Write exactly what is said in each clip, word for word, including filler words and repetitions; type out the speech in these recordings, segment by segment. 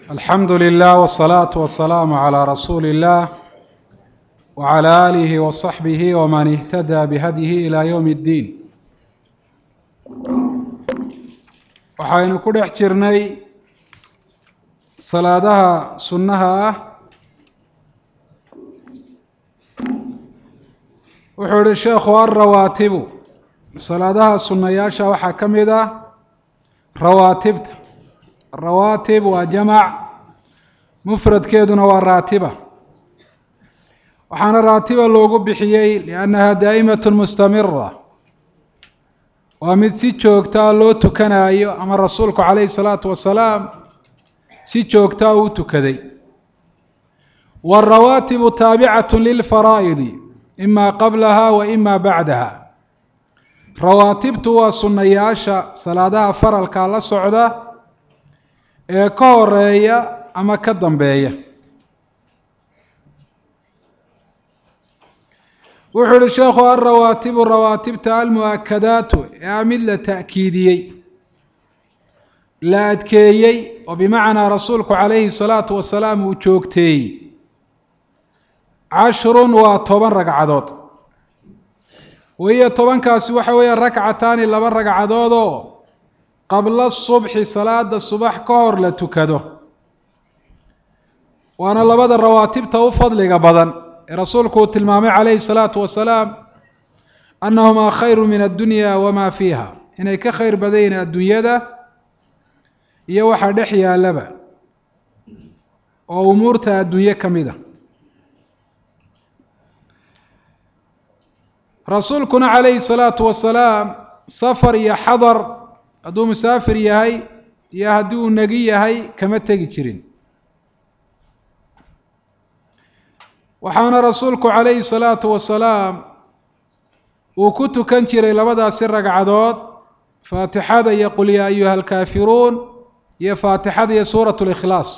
الحمد لله والصلاة والسلام على رسول الله وعلى آله وصحبه ومن اهتدى بهديه إلى يوم الدين. waxaynu ku dhex jirnay salaadaha sunnaha ah. wuxuu yihi sheekhu alrawaatibu salaadaha sunnayaasha waxaa ka mid ah rawaatibta. rawaatib waa jamac, mufradkeeduna waa raatiba. waxaana raatiba loogu bixiyey liannaha daa'imatun mustamira, waa mid si joogtaa loo tukanayo ama rasuulku calayhi salaatu wasalaam si joogtaa uu tukaday. waalrawaatibu taabicatu lilfaraa'idi ima qablaha wa ima bacdaha. rawaatibtu waa sunnayaasha salaadaha faralka la socda ee ka horeeya ama ka dambeeya. wuxuu yihi sheekhu alrawaatibu rawaatibta almu'akadaatu ee mid la ta'kiidiyey, la adkeeyey, oo bimacnaa rasuulku calayhi salaatu wasalaam uu joogteeyey. cashrun waa toban ragcadood. wahiyo tobankaasi waxa weeye rakcataani laba ragcadood oo qabla subxi salaada subax ka hor la tukado. waana labada rawaatibta u fadliga badan ee rasuulku uu tilmaamay calayhi salaatu wasalaam annahumaa khayru min addunya wamaa fiiha, inay ka khayr badan yihiin adduunyada iyo waxa dhex yaalaba oo umuurta adduunye ka mid a. rasuulkuna calayhi salaatu wasalaam safar iyo xadar, hadduu musaafir yahay iyo haddii uu negi yahay, kama tegi jirin. waxaana rasuulku calayhi salaatu wasalaam uu ku tukan jiray labadaasi ragcadood faatixada iyo qul yaa ayuha alkaafiruun iyo faatixada iyo suuratu likhlaas.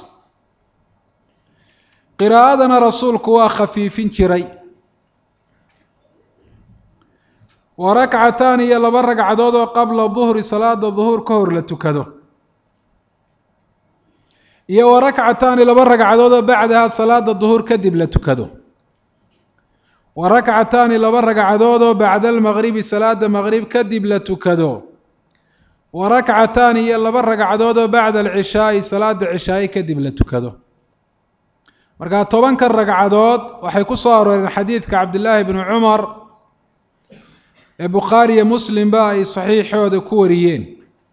qiraa'adana rasuulku waa khafiifin jiray. wa rakcataan iyo laba ragcadood oo qabla duhri salaada duhuur ka hor la tukado, iyo wa rakcataani laba ragcadood oo bacdaha salaada duhuur kadib la tukado. wa rakcataani laba ragcadood oo bacda almaqribi salaada maqrib kadib la tukado. wa rakcataani iyo laba ragcadood oo bacda alcishaai salaada cishaai kadib la tukado. markaa tobanka ragcadood waxay ku soo arooreen xadiidka cabdillaahi bni cumar ee bukhaari iyo muslimba ay saxiixooda ku wariyeen.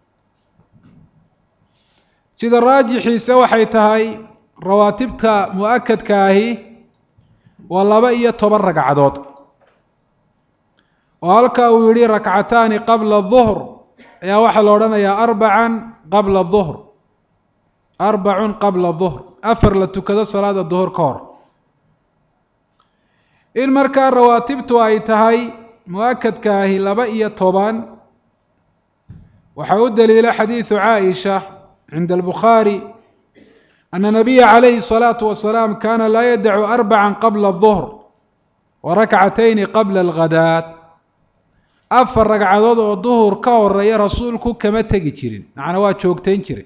sida raajixiisa waxay tahay rawaatibta mu-akadka ahi waa laba iyo toban ragcadood, oo halka uu yihi rakcataani qabla duhr ayaa waxaa la odhanayaa arbacan qabla duhr, arbacun qabla duhr, afar la tukado salaada duhur ka hor. in markaa rawaatibtu ay tahay mu-akadka ahi laba iyo toban waxaa u daliila xadiidu caaisha cinda albukhaari ana nabiya calayhi الsalaatu wasalaam kana laa yadacu arbaca qabla الظuhr wa rakcatayni qabla alghadaat. afar ragcadood oo duhur ka horeeya rasuulku kama tegi jirin, macnaa waa joogtayn jiray.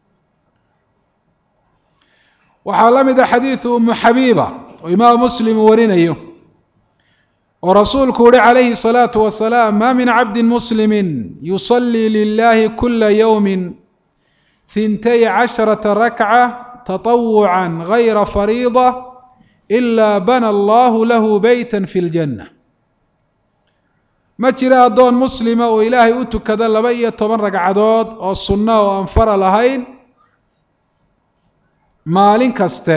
waxaa la mid a xadiidu umu xabiiba oo imaam muslim uu warinayo, oo rasuulku uhi calayhi الsalaatu wasalaam ma min cabdi muslimi yusalii lilahi kula ywmi hintay casharata rakca taطawuca gayra fariida ilaa bana allahu lahu beyta fi اljanna. ma jira addoon muslima oo ilaahay u tukada laba iyo toban ragcadood oo sunna oo aan fara lahayn maalin kaste,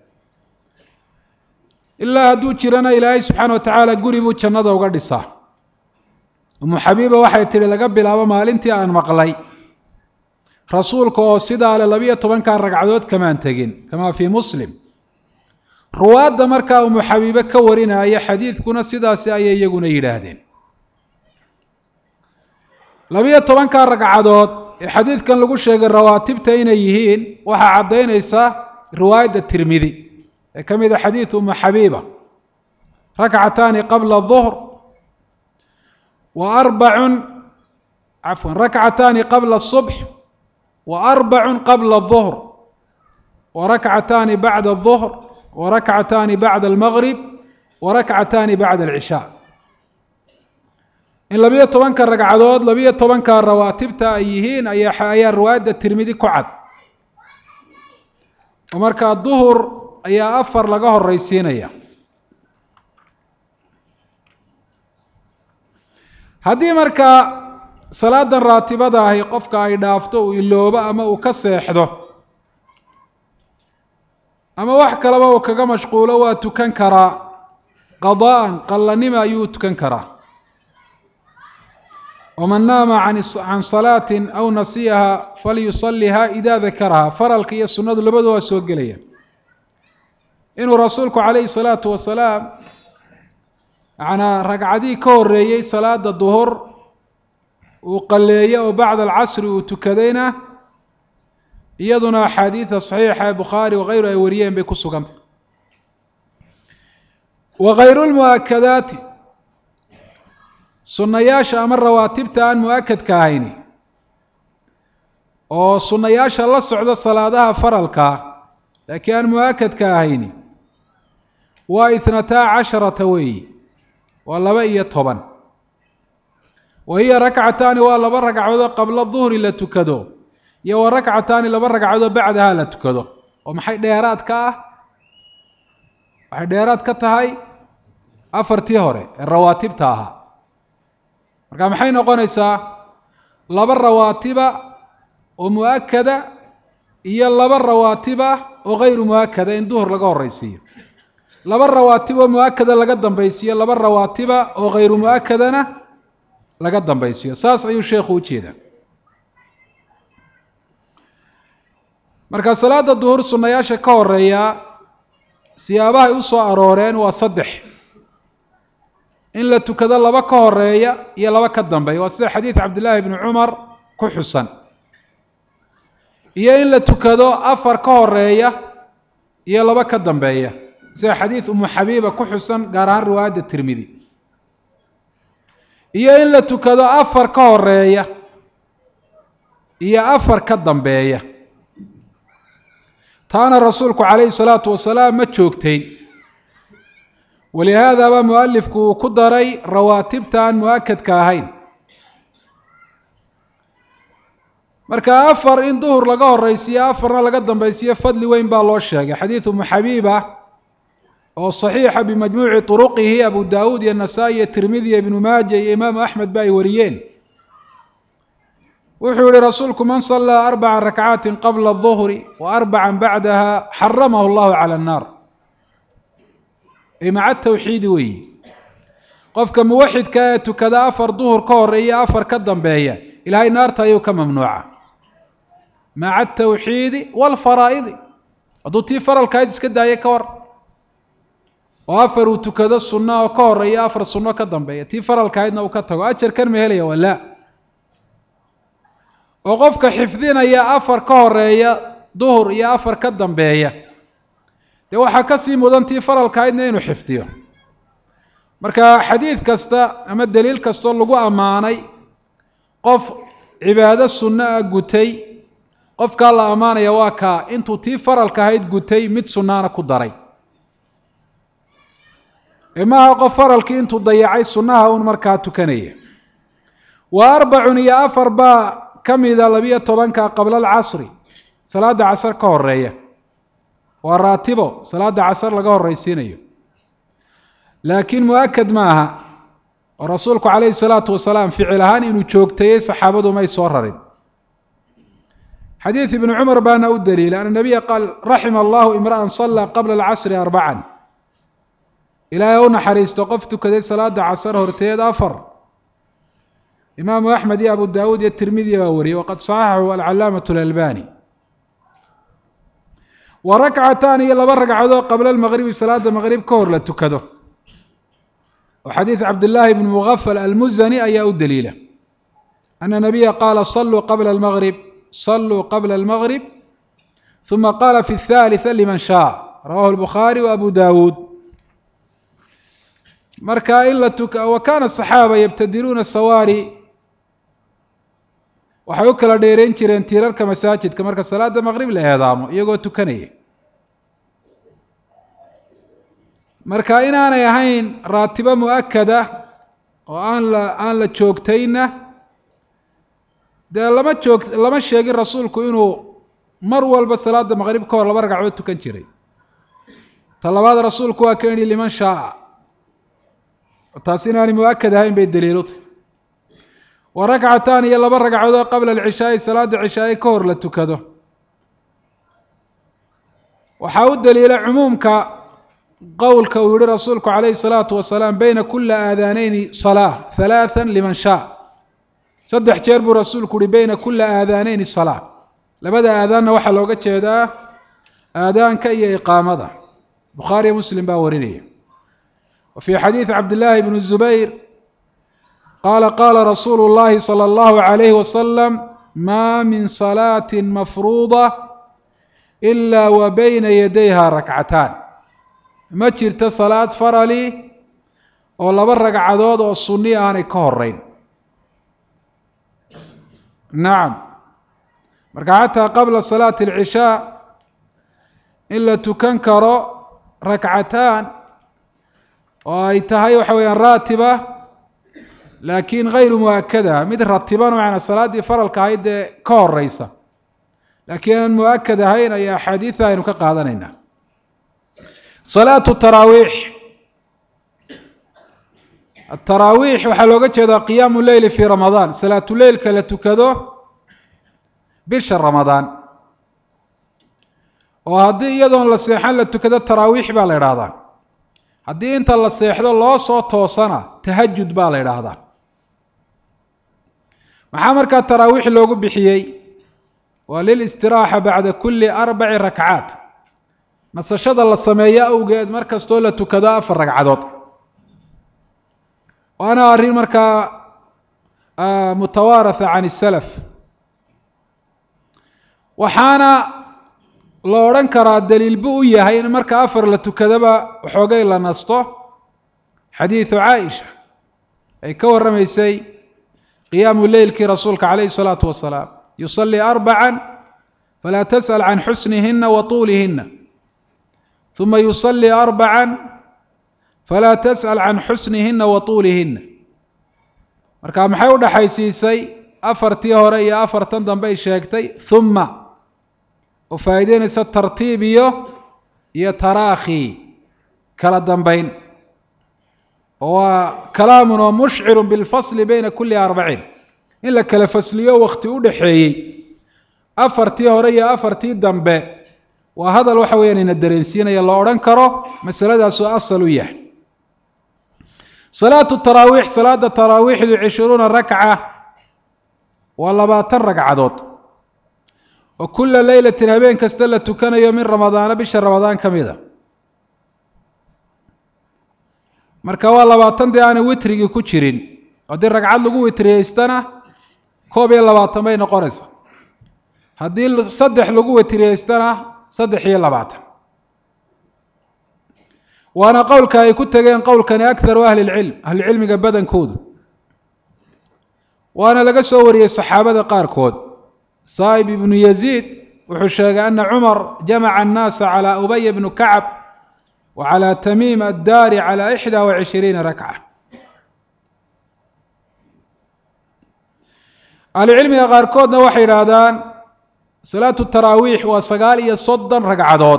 ilaa hadduu jirana ilaahay subxaana wa tacaala guri buu jannada uga dhisaa. umu xabiiba waxay tihi laga bilaabo maalintii aan maqlay rasuulka oo sidaa le labiyo tobankaa ragcadood kamaan tegin, kamaa fii muslim. ruwaadda markaa umu xabiibe ka warinaya xadiidkuna sidaasi ayay iyaguna yidhaahdeen. labiyo tobankaa ragcadood ee xadiidkan lagu sheegay rawaatibta inay yihiin waxaa caddaynaysa riwaayadda tirmidi ee ka mid a xadiid umu xabiiba, rakcataani qabla duhr wa arbacun cafwan rakcataani qabla subx wa arbacun qabla duhr وركعتان بعد الظهر وركعتان بعد المغرب وركعتان بعد العشاء. إن لبية طبعا كالرقعدود لبية طبعا كالرواتب تأيهين أي حياة رواد الترمذي كعد ومركا الظهر أي أفر لقاه الرئيسين أيه هذه مركا صلاة الراتبة هي قفك أي دافتو اللوبة أما وكسيحده أما وحكا لما وكا مشغولة واتكن كرا قضاء قل نما يوتكن كرا. ومن نام عن عن صلاة أو نسيها فليصليها إذا ذكرها. فرلك هي السنة لبدوها سوقليا إنه رسولك عليه الصلاة والسلام عنا رقعدي كوريي صلاة الظهر وقليا وبعد العصر وتكدينا يدنا حديث صحيح بخاري وغيره يوريين بكسو قمت. وغير المؤكدات سنياشا أمر رواتبتا أن مؤكد كاهيني أو سنياشا الله سعود صلاة فرلكا لكن مؤكد كاهيني واثنتا عشرة وي والله بقية طبعا وهي ركعتان والله بركع قبل الظهر لا تكدو يو ركعتان لا بركع بعدها لا تكدو ومحي ديرات كا waxay dheeraad ka tahay afartii hore ee rawaatibta aha marka maxay noqonaysaa laba rawaatiba oo muakkada iyo laba rawaatiba oo غير muakkada in duhur laga horeysiyo laba rawaatiba muakkada laga dambaysiyo laba rawaatiba oo غير muakkadana laga dambaysiyo saas ayuu sheekhu u jeedaa. marka salaada duhur sunnayaasha ka horeeya siyaabaha ay u soo arooreen waa saddex in la tukado laba ka horeeya iyo laba ka dambeeya waa sida xadiis Cabdullah ibn Umar ku xusan iyo in la tukado afar ka horeeya iyo laba ka dambeeya sida xadiis Ummu Habiba ku xusan gaar ahaan riwaayada Tirmidhi iyo in la tukado afar ka horeeya iyo afar ka dambeeya taana rasuulku عليه الصلاة والسلام ما joogtay ولهذا با مؤلفku ku daray rawaatibtan muakkadka ahayn marka afar in duhur laga horeysiyo afarna laga dambaysiyo fadli weyn baa loo sheegay xadiis Ummu Habiba oo saxiixa bimajmuuci turuqihi Abu Daawud iyo Nasaa'i Tirmidhi ibn Maajah iyo Imaam Ahmed bay wariyeen wuxuu yiri rasuulku man salla arba'a rak'atin qabla adh-dhuhri wa arba'an ba'daha harramahu Allahu 'ala an-nar ima at-tawhid wi qofka muwahhidka tukada afar duhur ka horeeya afar ka dambeeya ilaahay naarta ayuu ka mamnuuca ma'a at-tawhid wal faraa'id aduti faralka iska daayay ka war oo afar uu tukada sunna oo ka horeeya afar sunno ka dambeeya tii faralka idna uu ka tago ajar kan ma helaya wala oo qofka xifdinaya afar ka horeeya duhur iyo afar ka dambeeya de waxa ka sii mudantii faralka idna inuu xifdiyo marka xadiis kasta ama daliil kasto lagu amaanay qof cibaado sunna gutay qofka la amaanaya waa ka intuu tii faralka ahayd gutay mid sunnaana ku daray ima qof faralkii intuu dayacay sunnaha uu markaa tukanaya wa arba'un ya afar ba kamida labiya tobanka qabla al-asri salaada casar ka horeeya waa raatibo salaada casar laga horeysiinayo laakiin muakkad maaha oo rasuulku calayhi salaatu wasalaam ficil ahaan inuu joogtay saxaabadu may soo rarin xadiis ibn Umar baana u daliila anna nabiga qaal rahima Allahu imra'an salla qabla al-asri arba'an ilaahay uu naxariisto qof tukaday salaada casar horteed afar إمام أحمد يا أبو داود يا الترمذي ووري وقد صححه العلامة الألباني وركعتان يلا بركع قبل المغرب صلاة المغرب كور لتكده وحديث عبد الله بن مغفل المزني أي الدليل أن النبي قال صلوا قبل المغرب صلوا قبل المغرب ثم قال في الثالثة لمن شاء رواه البخاري وأبو داود مركا إلا تك وكان الصحابة يبتدرون السواري waxay u kala dheereen jireen tiirarka masaajidka marka salaada maghrib la eedaamo iyagoo tukanaya marka inaanay ahayn raatibo mu'akada oo aan la aan la joogtayna dee lama joog lama sheegin rasuulku inuu mar walba salaada maqrib ka hor laba ragcadood tukan jiray talabaad rasuulku waa ka yidhi liman shaa taas inaanay mu'akad ahayn bay daliilutay wa ragcataan iyo laba ragcadood qabla alcishaa'i salaada cishaa'i ka hor la tukado waxaa u daliila cumuumka qowlka uu yihi rasuulku calayhi الsalaatu wasalaam bayna kuli aadaaneyni salaa halaathan liman shaa saddex jeer buu rasuulku yihi bayna kuli aadaaneyni salaa labada aadaanna waxaa looga jeedaa aadaanka iyo iqaamada bukhaariyo muslim baa warinaya wa fii xadiidi cabdillaahi bni zubayr qaala qaala rasuulu اllahi salى اllahu عalayhi wasalam maa min salaati mafruuda ila wa bayna yadayha rakcataan ma jirto salaad farali oo laba ragcadood oo sunni aanay ka horeyn nacam marka xataa qabla salaati alcishaa in la tukan karo rakcataan oo ay tahay waxa weeyaan raatiba laakiin gayru mu'akada mid ratibana macnaa salaaddii faralka ahayd dee ka horeysa laakiin aan mu'akad ahayn ayaa axaadiida aynu ka qaadanaynaa salaatu taraawiix ataraawiix waxaa looga jeedaa qiyaamu leyli fii ramadaan salaatu leylka la tukado bisha ramadaan oo haddii iyadoon la seexan la tukado taraawiix baa la idhaahdaa haddii inta la seexdo loo soo toosana tahajud baa la idhaahdaa maxaa markaa taraawiix loogu bixiyey waa lilistiraaxa bacda kuli arbaci rakcaat nasashada la sameeyo awgeed mar kastoo la tukado afar ragcadood waana arrin markaa mutawaaratha can isalaf waxaana la odhan karaa daliil bu u yahay in marka afar la tukadaba waxoogay la nasto xadiidu caaisha ay ka warramaysay qiyaamu leylkii rasuulka calayhi الsalaatu wasalaam yusalii arbaca falaa tasأal can xusnihina wa tuulihina ثuma yuصلي أربعا falaa تsأل can xusnihina wa طuulihina marka maxay u dhaxaysiisay afartii hore iyo afartan dambe ay sheegtay ثuma oo faa'iideynaysa tartiib iyo iyo taraakhi kala dambeyn oo waa kalaamun oo mushciru biاlfasli bayna kuli arbaciin in la kala fasliyo wakti u dhaxeeyey afartii hore iyo afartii dambe waa hadal waxa weeyaan ina dareensiinaya la odhan karo masaladaasuu asal u yahay salaatu taraawiix salaada taraawiixdu cishruuna rakca waa labaatan ragcadood oo kula leylatin habeen kasta la tukanayo min ramadaana bisha ramadaan ka mida marka waa labaatan dee aanay witrigii ku jirin haddii ragcad lagu witriyeystana koob iyo labaatan bay noqonaysaa haddii saddex lagu witriyeystana saddex iyo labaatan waana qowlka ay ku tegeen qowlkani akharu ahli lcilm ahlucilmiga badankoodu waana laga soo wariyey saxaabada qaarkood saa'ib ibnu yaziid wuxuu sheegay ana cumar jamaca annaasa calى ubay bnu kacb wa calى tamiim addaari calى ixda wa cishriina rakca ahlucilmiga qaarkoodna waxay yidhaahdaan salaatu taraawiix waa sagaal iyo soddon ragcadood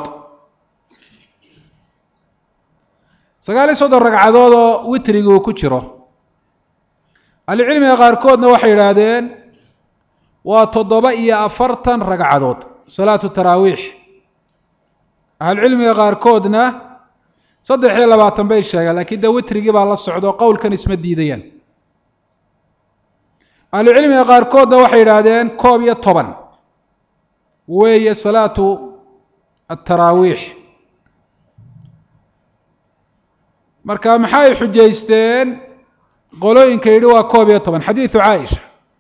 sagaal iyo soddon ragcadood oo witrigi uu ku jiro ahlucilmiga qaarkoodna waxay yidhaahdeen waa toddoba iyo afartan ragcadood salaatu taraawiix ahlucilmiga qaarkoodna saddex iyo labaatan bay sheegaan lakiin dee witrigii baa la socdo qowlkan isma diidayaan ahlucilmiga qaarkoodna waxay yidhaahdeen koob iyo toban weeye salaatu ataraawiix marka maxay xujaysteen qolooyinka yidhi waa koob iyo toban xadiidu caaisha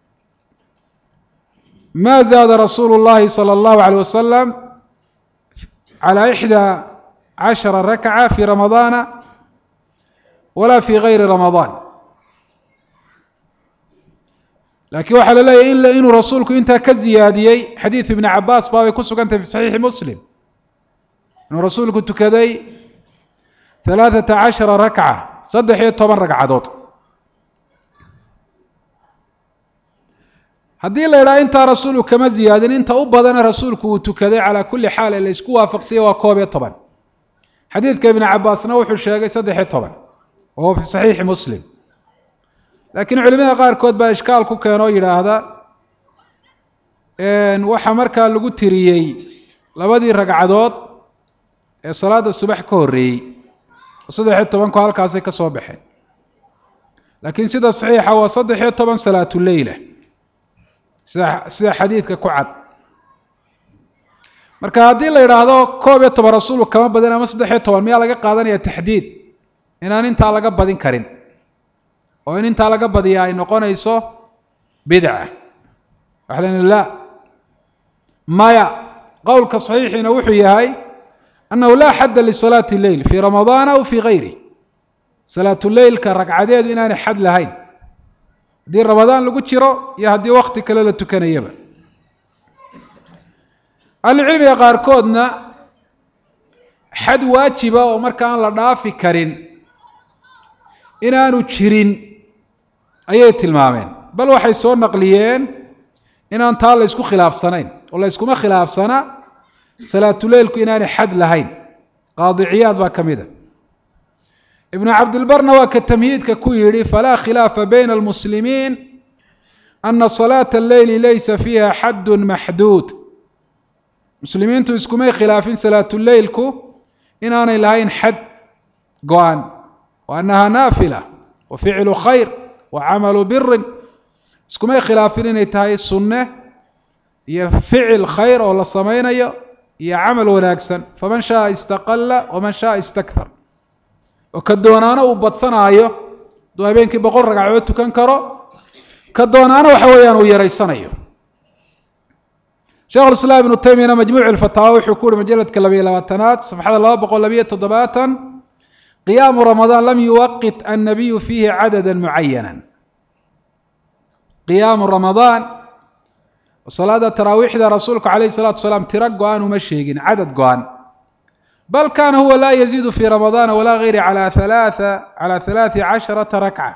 ma zaada rasuulu اllahi salى اllahu عalيه wasalam calى ixdى cashara rakca fi ramadaana wala fi gayri ramadaan lakiin waxaa la leeyahy inuu rasuulku intaa ka ziyaadiyey xadiidu ibni cabaas baabay ku sugantahay fi saxiixi muslim inuu rasuulku tukaday ثلاثة عشر ركعة صدح يطبن ركعدود haddii la yidhaha intaa rasuulku kama ziyaadin inta u badana rasuulku uu tukaday calaa kulli xaal ee la isku waafaqsiyay waa koob iyo toban xadiidka ibnu cabaasna wuxuu sheegay saddex iyo toban oo fi saxiixi muslim laakiin culimada qaarkood baa ishkaal ku keenoo yidhaahda waxaa markaa lagu tiriyey labadii ragcadood ee salaada subax ka horreeyey oo saddex iyo tobanku halkaasay ka soo baxeen laakiin sida saxiixa waa saddex iyo toban salaatuleyla sida sida xadiidka ku cad marka haddii la yidhaahdo koob iyo toban rasuulku kama badin ama saddex iyo toban miyaa laga qaadanaya taxdiid inaan intaa laga badin karin oo in intaa laga badiya ay noqonayso bidca waxaan la maya qowlka saxiixina wuxuu yahay annahu laa xadda lisalaati leyl fii ramadaana aw fii gayri salaatu leylka ragcadeedu inaanay xad lahayn haddii ramadaan lagu jiro iyo haddii wakti kale la tukanayaba ahlucilmiga qaarkoodna xad waajiba oo marka aan la dhaafi karin inaanu jirin ayay tilmaameen bal waxay soo naqliyeen inaan taa la isku khilaafsanayn oo la iskuma khilaafsana salaatuleylku inaanay xad lahayn qaadiciyaad baa ka mida ibnu cabdilbarna waa ka tamhiidka ku yidhi falaa khilaafa bayna almuslimiin ana salaata alleyli laysa fiiha xaddun maxduud muslimiintu iskumay khilaafin salaatuleylku inaanay lahayn xad go-an wa annaha naafila wa ficlu khayr wa camalu birin iskumay khilaafin inay tahay sunne iyo ficil khayr oo la samaynayo iyo camal wanaagsan faman shaaa istaqala waman shaaa istakthar oo ka doonaana uu badsanaayo duu habeenkii boqol ragcadood tukan karo ka doonaana waxa weeyaan uu yaraysanayo sheekh ulislaam ibnu taymiyana majmuuc alfataawa wuxuu ku uhi majaladka labayo labaatanaad safxada laba boqol labayo toddobaatan qiyaamu ramadaan lam yuwaqit annabiyu fiihi cadada mucayana qiyaamu ramadaan salaada taraawiixda rasuulku calayhi salaatu wasalaam tiro go-an uma sheegin cadad go-an bal kaana huwa laa yaziidu fii ramadaana walaa gayri calaa halaatha calaa halaati casharata rakca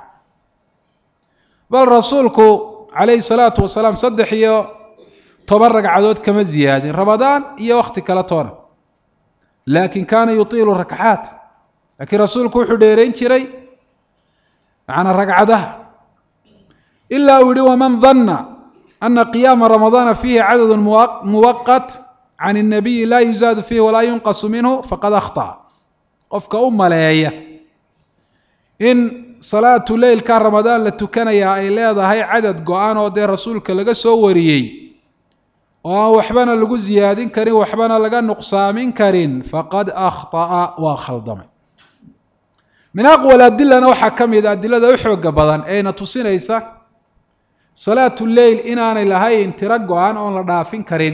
bal rasuulku calayhi salaatu wasalaam saddex iyo toban ragcadood kama ziyaadin ramadaan iyo wakti kale toona laakin kaana yutiilu rakcaat laakiin rasuulku wuxuu dheerayn jiray macnaa ragcadaha ilaa uu yihi waman danna ana qiyaama ramadaana fiihi cadadu muwaqat can الnabiyi laa yuzaadu fiihi walaa yunqasu minhu faqad akhطأ qofka u maleeya in salaatu leylka ramadaan la tukanayaa ay leedahay cadad go-an oo dee rasuulka laga soo wariyey oo aan waxbana lagu ziyaadin karin waxbana laga nuqsaamin karin faqad akhطأa waa khaldamay min aqwal adilana waxaa ka mid a adilada u xooga badan eena tusinaysa salaatu leyl inaanay lahayn tiro go-an oon la dhaafin karin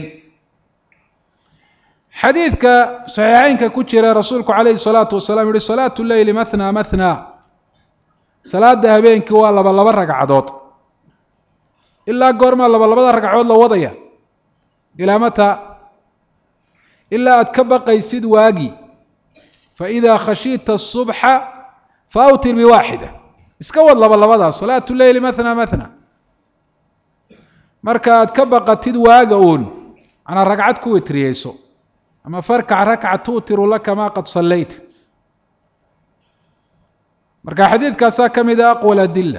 xadiidka saxiixeynka ku jira rasuulku calayhi salaatu wasalaam yihi salaatu leyli mathna mathna salaada habeenkii waa laba laba ragcadood ilaa goormaa laba labada ragcadood la wadaya ilaa mata ilaa aad ka baqaysid waagi faidaa khashiita الصubxa faawtir biwaaxida iska wad laba labadaas salaatu leyli mathna mathna marka aad ka baqatid waaga uun manaa ragcad ku witriyeyso ama farkac rakca tuutiru laka ma qad sallayt marka xadiidkaasaa ka mid a aqwal adila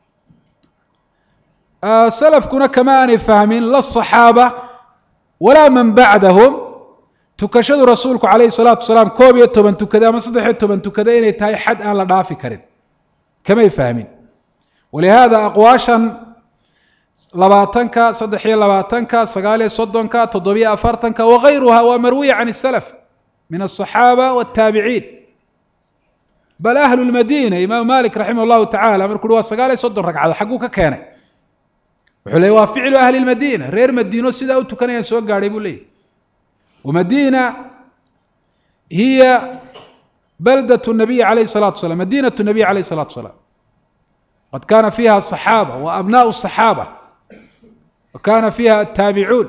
salafkuna kama aanay fahmin la صaxaaba walaa man bacdahum tukashadu rasuulku calayhi salaatu wasalaam koob iyo toban tukada ama saddex iyo toban tukada inay tahay xad aan la dhaafi karin kamay fahmin walihaada aqwaashan labaatanka saddex iyo labaatanka sagaal iyo soddonka toddobiyo afartanka wagayruha waa marwiya can الsalaf min الصaxaaba wالtaabiciin bal ahlu lmadina imaamu malik raximah اllahu tacala markuu uhi waa sagaal iyo soddon ragcadood xagguu ka keenay wuxuu leey waa ficlu ahli lmadina reer madiino sidaa u tukanayaan soo gaadhay buu leeyay wamadina hiya baldat الnabiy alayh الsalatu wasalaam madinaة الnabiy alayh الsalatu wasalaam qad kana fiha الصaxaaba wa abnaء الصaxaaba وkana fiha التaabicuun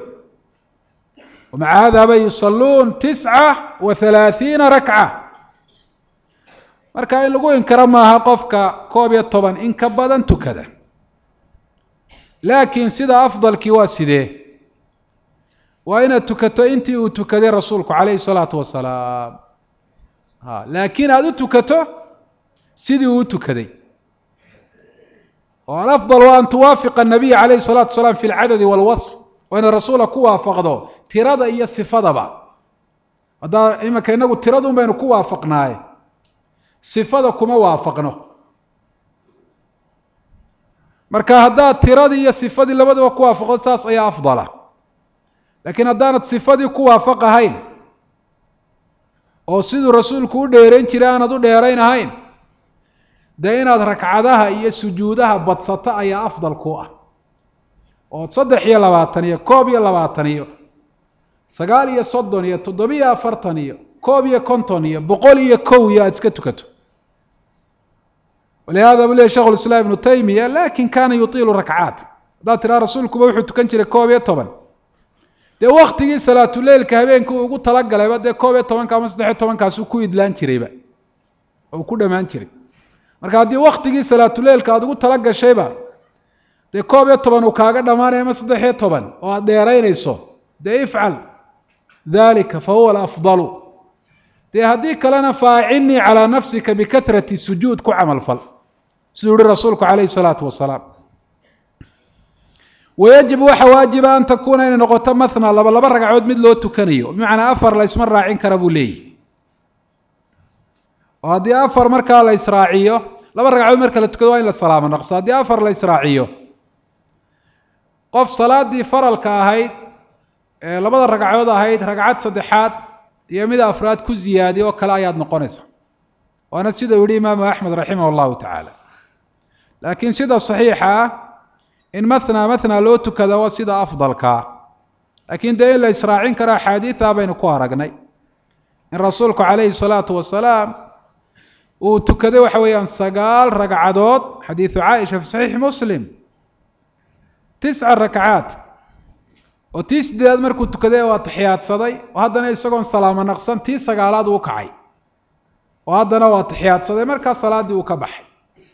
وmaca hada bay yusaluun tisca وaثalaaثiina rakcة marka in lagu inkaro maaha qofka koob iyo toban in ka badan tukada, laakiin sida afdalkii waa sidee? waa inaad tukato intii uu tukaday rasuulku calayhi salaatu wasalaam. ha laakiin aada u tukato sidii uu u tukaday. oo alafdal waa an tuwaafiqa الnabiy calayhi الsalaatu wasalaam fi اlcadadi wاlwasf, waa inaad rasuula ku waafaqdo tirada iyo sifadaba. haddaa imanka inagu tiradun baynu ku waafaqnaaye sifada kuma waafaqno. marka haddaad tiradii iyo sifadii labadaba ku waafaqdo saas ayaa afdala. laakiin haddaanad sifadii ku waafaqahayn oo siduu rasuulku u dheerayn jiray aanad u dheerayn ahayn, dee inaad rakcadaha iyo sujuudaha badsato ayaa afdal ku ah. oo saddex iyo labaatan iyo koob iyo labaatan iyo sagaal iyo soddon iyo toddobiyo afartan iyo koob iyo konton iyo boqol iyo kow iyo aada iska tukato. walihada buu lehy shekhu lislaam ibnu taymiya lakin kana yutiilu rakcaat. haddaad tiraa rasuulkuba wuxuu tukan jiray koob iyo toban, dee waktigii salaatuleilka habeenka uu ugu talagalayba dee koob iyo tobanka ama saddex iyo tobankaasuu ku idlaan jirayba oo ku dhamaan jiray. marka haddii waktigii salaatuleilka aada ugu talagashayba dee koob iyo toban uu kaaga dhamaanaya ama saddex iyo toban oo aada dheeraynayso, dee ifcal dalika fahuwa alafdalu. dee haddii kalena faacinii calaa nafsika bikahrati sujuud ku camal fal, siduu yihi rasuulku calayhi salaatu wasalaam. wayajib waxa waajiba an takuuna inay noqoto mathna laba laba ragcadood mid loo tukanayo, bimacnaa afar la isma raacin kara buu leeyahy. oo haddii afar markaa la israaciyo, laba ragcadood marka la tukado waa in la salaamo naqso. haddii afar la israaciyo, qof salaadii faralka ahayd ee labada ragcadood ahayd ragcad saddexaad iyo mid afraad ku ziyaadiy oo kale ayaad noqonaysa. waana sida uu yihi imaamu axmed raximah llahu tacaala. laakiin sida saxiixa ah in mathna mathna loo tukada waa sida afdalkaa. laakiin dee in la israacin karo axaadiida baynu ku aragnay in rasuulku calayhi salaatu wasalaam uu tukaday waxa weeyaan sagaal ragcadood, xadiidu caaisha fi saxiixi muslim, tisca rakcaat. oo tii sideedaad markuu tukaday waa taxiyaadsaday, oo haddana isagoon salaamo naqsan tii sagaalaad uu kacay, oo haddana waa taxiyaadsaday, markaa salaaddii uu ka baxay.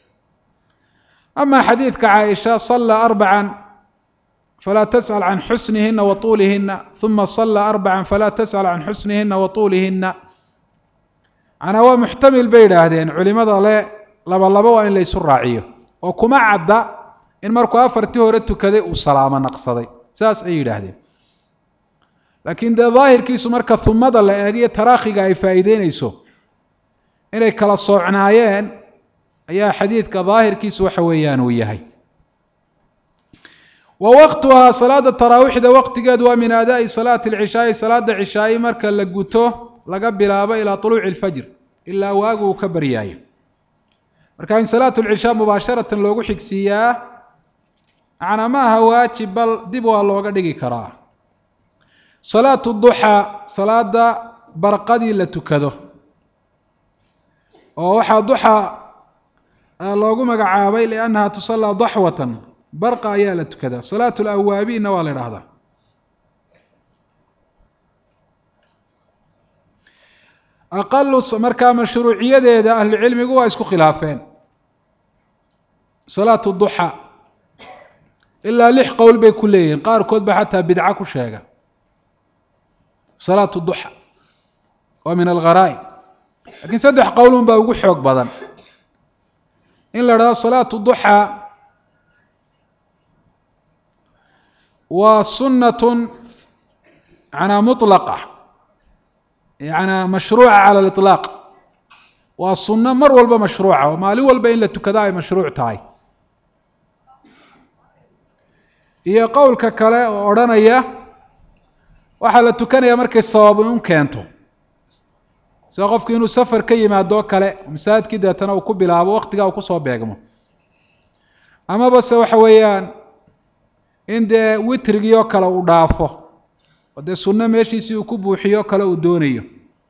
ama xadiidka caaisha sallaa arbacan falaa tas'al can xusnihina wa tuulihina uma sallaa arbacan falaa tas'al can xusnihina wa tuulihina. macnaa waa muxtamil bay yidhaahdeen culimada le laba laba waa in la ysu raaciyo, oo kuma cadda in markuu afartii hore tukaday uu salaamo naqsaday, saas ay yidhaahdeen. laakiin dee daahirkiisu marka humada la eegiyo taraakhiga ay faa'iideynayso inay kala soocnaayeen ayaa xadiidka daahirkiisu waxa weeyaan uu yahay. wa waqtuhaa salaada taraawiixda waqtigeedu waa min aadaa'i salaati alcishaai, salaada cishaa'i marka la guto laga bilaabo ilaa طuluuci اlfajr, ilaa waagu uu ka baryaayo. marka in salaat lcishaa mubaasharatan loogu xigsiiyaa macnaa ma aha waajib, bal dib waa looga dhigi karaa. salaatu duxaa, salaada barqadii la tukado, oo waxaa duxa loogu magacaabay liannaha tusallaa daxwatan, barqa ayaa la tukadaa. salaatu lawaabiinna waa la idhaahdaa. aqalu markaa mashruuciyadeeda ahlucilmigu waa isku khilaafeen salaatu duxa, ilaa lix qowl bay ku leeyihiin, qaarkood ba xataa bidca ku sheega. salaatu duxa waa min algharaa'ib, lakiin saddex qowlun baa ugu xoog badan. in la idhahdo salaatu duxa waa sunnatun manaa mutlaqa, yanaa mashruuca cala aliطlaaq, waa sunno mar walba mashruuca, oo maalin walba in la tukada ay mashruuc tahay. iyo qowlka kale oo odhanaya waxaa la tukanaya markay sabab un keento, sida qofku inuu safar ka yimaado kale, masaajidkii deetana uu ku bilaabo waqtigaa uu kusoo beegmo, amaba se waxa weeyaan in dee witrigii oo kale uu dhaafo, oo dee sunno meeshiisii uu ku buuxiyo kale uu doonayo.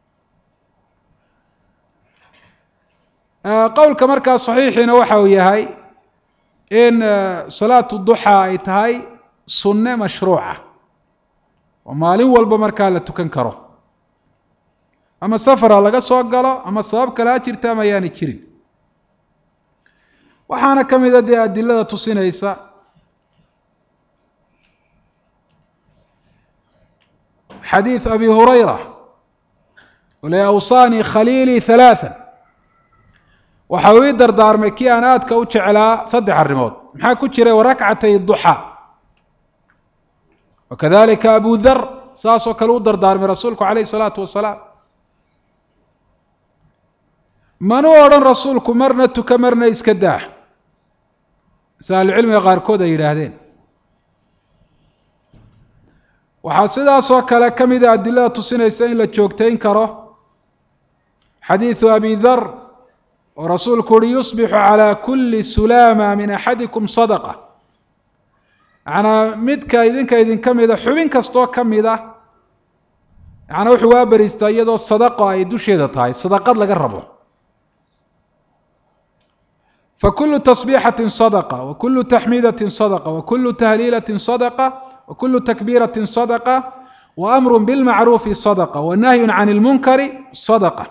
qowlka markaa saxiixiina waxa uu yahay in salaatu duxa ay tahay sunne mashruuca oo maalin walba markaa la tukan karo. ama safara laga soo galo ama sabab kale ha jirta ama ayaani jirin. waxaana ka mid a dee adilada tusinaysa xadiid abi hurayra wala awsaanii khaliilii halaathan waxa uu ii dardaarmay kii aan aadka u jeclaa saddex arrimood. maxaa ku jiray? warakcatay duxaa. wakadalika abu dar saasoo kale u dardaarmay rasuulku calayhi salaatu wasalaam. manu odhan rasuulku marna tuka marna iska daa, sida ahlucilmiga qaarkood ay yidhaahdeen. waxaa sidaasoo kale ka mid a adilada tusinaysa in la joogtayn karo xadiidu abi dar oo rasuulku uhi yusbixu calaa kulli sulaama min axadikum sadaqa. macnaa midka idinka idinka mida xubin kastoo ka mid a macnaa wuxuu waa beriistaa iyadoo sadaqo ay dusheeda tahay, sadaqad laga rabo. fakulu tasbiixatin sadaqa wakulu taxmiidatin sadaqa wakulu tahliilatin sadaqa wakulu takbiiratin sadaqa waamru bilmacruufi sadaqa wanahyun can ilmunkari sadaqa.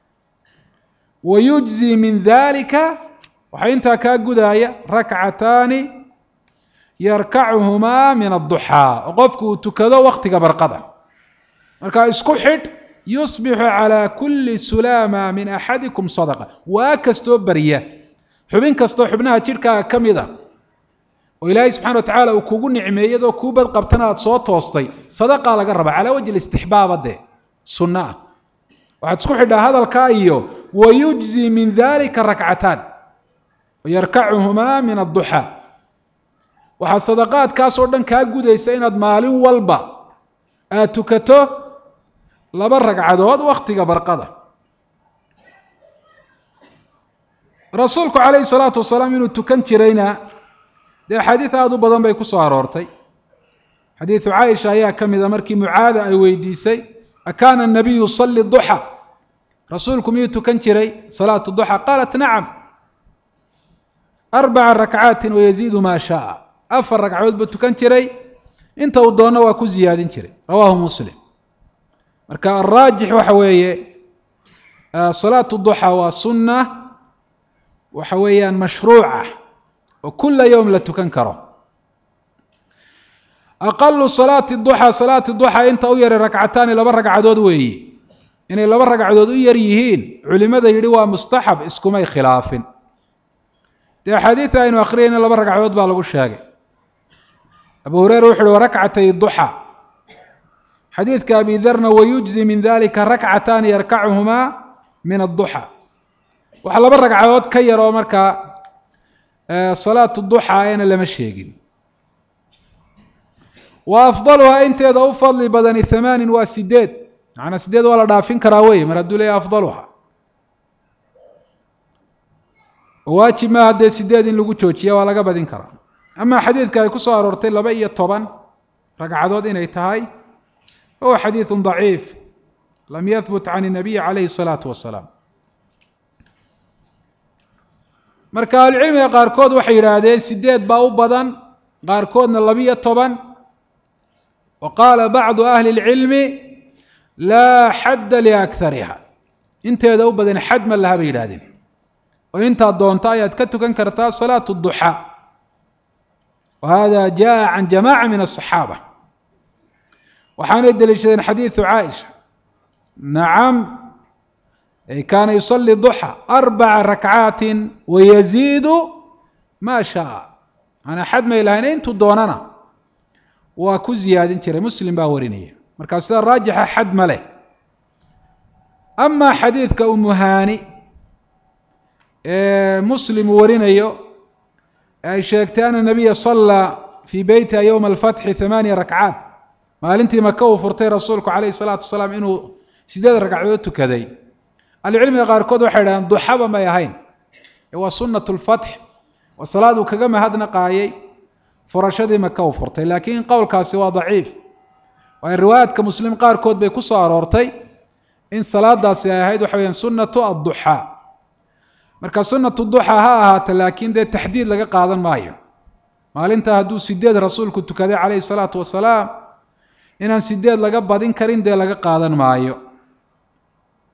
wayujzi min dalika waxaa intaa kaa gudaaya rakcataani yarkacuhumaa min adduxaa, oo qofku uu tukado waktiga barqada. markaa isku xidh yusbixu calaa kulli sulaama min axadikum sadaqa. waa kastoo barya, xubin kastoo xubnaha jidhkaaga ka mid a oo ilaahay subxana wa tacaala uu kugu nicmeeyadoo kuu badqabtana aada soo toostay, sadaqaa laga raba calaa wajhi istixbaaba dee sunno ah. waxaad isku xidhaa hadalkaa iyo wayujzi min dalika rakcataan yarkacuhumaa min adduxaa. waxaa sadaqaadkaasoo dhan kaa gudaysa inaad maalin walba aada tukato laba ragcadood waktiga barqada. rasuulku calayhi salaatu wasalaam inuu tukan jirayna dee axaadiid aada u badan bay ku soo aroortay. xadiidu caaisha ayaa ka mid a markii mucaada ay weydiisay akaana anabiyu yusalli duxa, rasuulku miyuu tukan jiray salaatu duxa? qaalat nacam, arbaca rakcaatin wayaziidu maa shaaa. afar ragcadood buu tukan jiray, inta uu doonno waa ku ziyaadin jiray. rawaahu muslim. marka araajix waxa weeye salaatu duxa waa sunna waxa weeyaan mashruuca oo kula yowm la tukan karo. aqalu salaati duxa, salaati duxa inta u yaray rakcataani laba ragcadood weeye. inay laba ragcadood u yar yihiin culimada yidhi waa mustaxab iskumay khilaafin. dee axaadiida aynu akhriyayna laba ragcadood baa lagu sheegay. abu hureyra wuxu uhi warakcatay duxa. xadiidka abi darna wayujzi min dalika rakcataani yarkacuhumaa min adduxa. waxa laba ragcadood ka yar oo markaa salaatu duxa ayna lama sheegin. wa afdaluhaa inteeda u fadli badani hamaanin waa sideed. macnaa sideed waa la dhaafin karaa wey mar hadduu leeyahay afdaluha. waajib maaha dee sideed in lagu joojiya, waa laga badin karaa. ama xadiidka ay ku soo aroortay laba iyo toban ragcadood inay tahay fahuwa xadiidu daciif lam yahbut can الnabiyi calayhi الsalaatu wasalaam. marka ahlucilmiga qaarkood waxay yidhaahdeen sideed baa u badan, qaarkoodna labiyo toban. wa qaala bacdu ahli اlcilmi laa xadda liakariha, inteeda u badan xad ma laha bay yidhahdeen, oo intaad doonto ayaad ka tukan kartaa salaatu duxa. wa hada jaa can jamaaca min aلصaxaaba. waxaanay deliishadeen xadiidu caaisha nacam kaana yusali duxa arbaca rakcaati wayaziidu maa shaaa. manaa xad may lahayn, intuu doonana waa ku ziyaadin jiray. muslim baa warinaya. markaa sida raajixa xad ma leh. ama xadiidka umuhaani ee muslim uu warinayo ee ay sheegtay ana nabiya sallaa fii beytiha yowma alfatxi hamaaniya rakcaat, maalintii maka uu furtay rasuulku calayhi salaatu wasalaam inuu sideed ragcadood tukaday. ahlucilmiga qaarkood waxay idhahdeen duxaba may ahayn, ee waa sunnatu lfatx, waa salaad uu kaga mahadnaqaayey furashadii maka uu furtay. laakiin qowlkaasi waa daciif. waayo riwaayaadka muslim qaarkood bay ku soo aroortay in salaadaasi ay ahayd waxa weyaan sunnatu adduxaa. marka sunnatu duxaa ha ahaata, laakiin dee taxdiid laga qaadan maayo. maalintaa hadduu sideed rasuulku tukaday calayhi salaatu wasalaam inaan sideed laga badin karin dee laga qaadan maayo.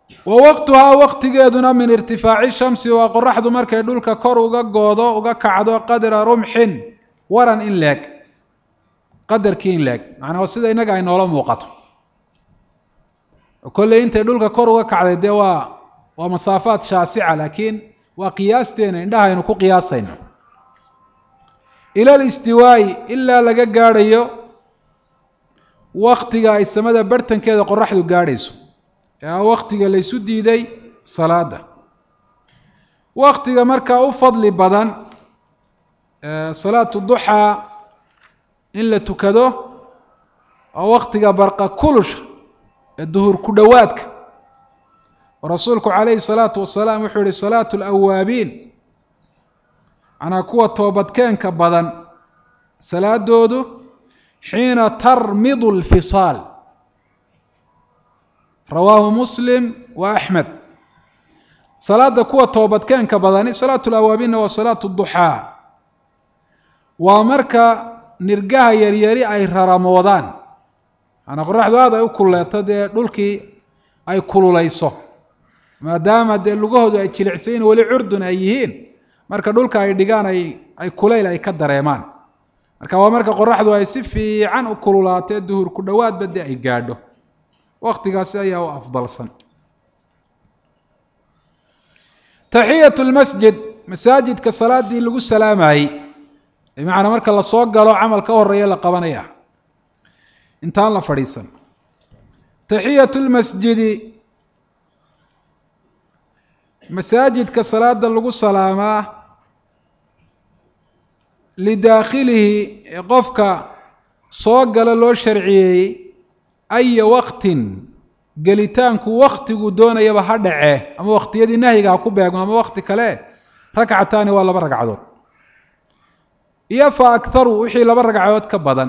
ووقتها وقت جدنا من ارتفاع الشمس وقرحد مركي دولك كور uga goodo uga kacdo qadra rumhin waran in lag qadarkiin lag macna sida inaga ay noola muuqato kulli inta dulka kor uga kacday de waa waa masaafaad shaasica laakiin waa qiyaasteena indhaha aynu ku qiyaasayno ila al-istiwaa'i illa laga gaarayo waqtiga ay samada bartankeeda qorraxdu gaarayso ee waqtiga la isu diiday salaada waqtiga marka u fadli badan ee salaatu duha in la tukado oo waqtiga barqa kulush الظهر كدواتك ورسولك عليه الصلاة والسلام وحوري صلاة الأوابين أنا كوة توبت كان كبضا صلاة دودو حين ترمض الفصال رواه مسلم وأحمد صلاة كوة توبت كان كبضا صلاة الأوابين وصلاة الضحى ومركا نرجاها يريري أي رمضان أنا قرحت هذا يقول تدي دولكي أي كلوليسو ما دام دي لغوه أي تشلعسين ولي عردن أيهين مركا دولكا أي ديغان أي أي كليل أي كدريمان مركا ومركا قرحت أي سفي عن كلولات الدهور كدوات بدي أي قادو وقت قاسية وأفضل سن تحية المسجد مساجد كصلاة دي لغو السلام أي بمعنى مركا الله صوق قالوا عمل كور ريال قبانيا انتان لا فريسا تحية المسجد مساجد كصلاة اللغو السلامة لداخله قفك صوق لو شرعي أي وقت قلتانك وقت دون يبا هدعه أما وقت يدي نهيك أكوبيك أما وقت كله ركعتان ولا بركعدود يفا أكثر وحي لبركعدود كبدا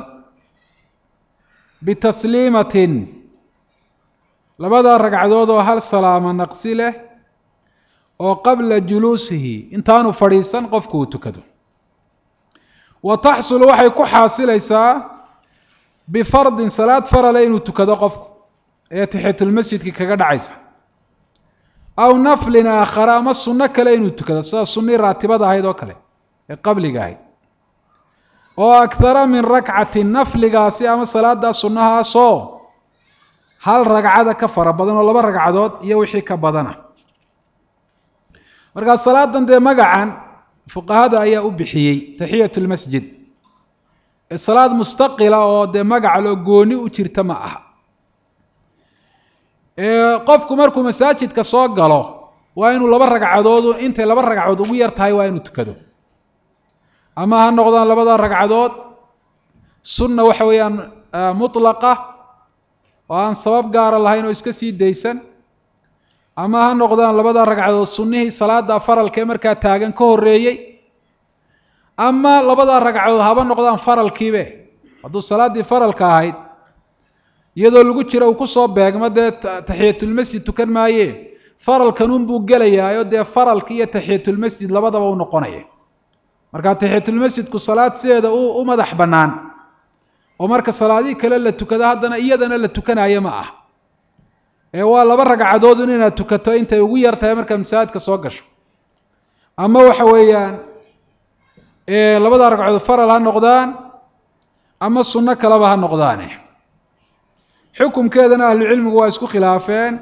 بتسليمة لبدا ركعدود وهل سلام نقصي له وقبل جلوسه انتانو فريسا قفكو تكدو وتحصل وحي كحاصل إيسا بفرض صلاة فرلين تكدو قفكو ايه تحية المسجد كي كقد عيسا أو نفل آخر أما السنة كلين تكدو السنة راتبة هاي كلي قبل قاهي وأكثر من ركعة نفل قاسي أما صلاة دا سنها صو هل ركعة كفر بدن ولا بركعة دوت يوحي كبدنا مركز الصلاة دي مقعا فقهاء أي أبحيي تحية المسجد الصلاة مستقلة أو دي مقعا لو قوني وشرت معها قفكم مركو مساجد كسوق قالوا وينو لبر ركعة دوت انت لبر ركعة دوت ويرتاي وينو تكدو أما هالنقطان لبدا ركعدود سنة وحويا مطلقة وأن صواب قار الله إنه إسكسي ديسن أما هالنقطان لبدا ركعدود سنة صلاة فرل كمر كتاجن كهرية أما لبدا ركعدود هذا النقطان فرل كيبه هذا الصلاة دي فرل كاهيد يدو لقتشرة وكسب بعد مدة تحية المسجد تكن معيه فرل كنون بوجليا يودي فرل كيه تحية المسجد لبدا ونقنيه marka tahiyatul masjidku salaad sideeda uu u madax banaan oo marka salaadii kale la tukada hadana iyadana la tukanayo ma ah ee waa laba ragcadood inaad tukato inta ugu yartahay marka masaajidka soo gasho ama waxa weeyaan ee labada ragcadood faral ha noqdaan ama sunno kale ba ha noqdaan xukumkeedana ahlu cilmigu waa isku khilaafeen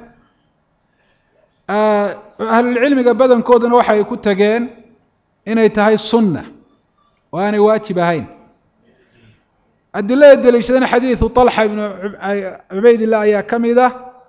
ahlu cilmiga badankooduna waxa ay ku tageen inay tahay sunna waana waajib ahayn adilada daliishadana xadiisu Talha ibn Ubaydillah ayaa kamida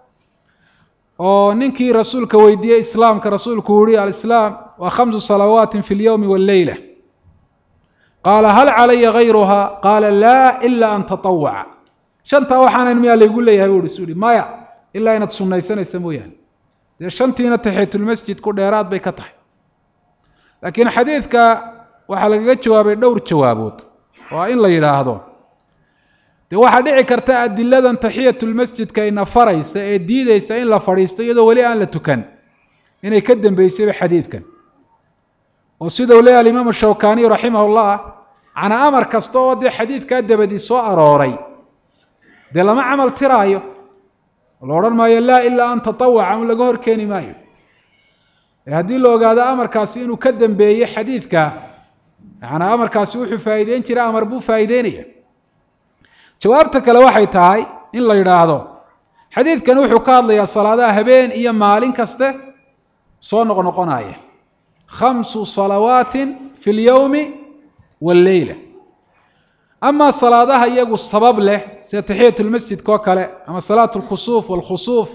oo ninkii rasuulka weydiiyay islaamka rasuulku wuri al-islaam wa khamsu salawaatin fil yawmi wal layla qala hal alayya ghayruha qala la illa an tatawwa shanta waxaan miyaa lagu leeyahay wuri suuri maya illa inaad sunnaysanaysa mooyaan de shantiina tahiyatul masjid ku dheeraad bay ka tahay لكن حديثك وحلقة جوابي دور جوابات وإن لا يلاحظون دي واحد dhici karta adiladan tahiyatul masjidka ina faraysa ee diidaysa in la fariisto iyadoo wali aan la tukan inay ka dambeysay xadiidkan oo sida uu leeyahay imaam Shawkani rahimahullah ana amar kasto oo de xadiidka dabadi soo arooray de lama amal tiraayo الأوران ما يلا إلا أن تطوع من لجهر كاني مايو هذه اللي قاعد أمر كاسين وكدم بيه حديث كا يعني أمر كاسوح فايدين ترى أمر بو فايدينية جوابتك لو waxay tahay in la yiraahdo xadiidkan wuxuu ka hadlayaa salaadaha habeen iyo maalin kaste soo noqnoqonaya khamsu salawaatin fi al-yawmi wal-layla ama salaadaha iyagu sabab leh sida tahiyatul masjid ko kale ama salaatul khusuf wal khusuf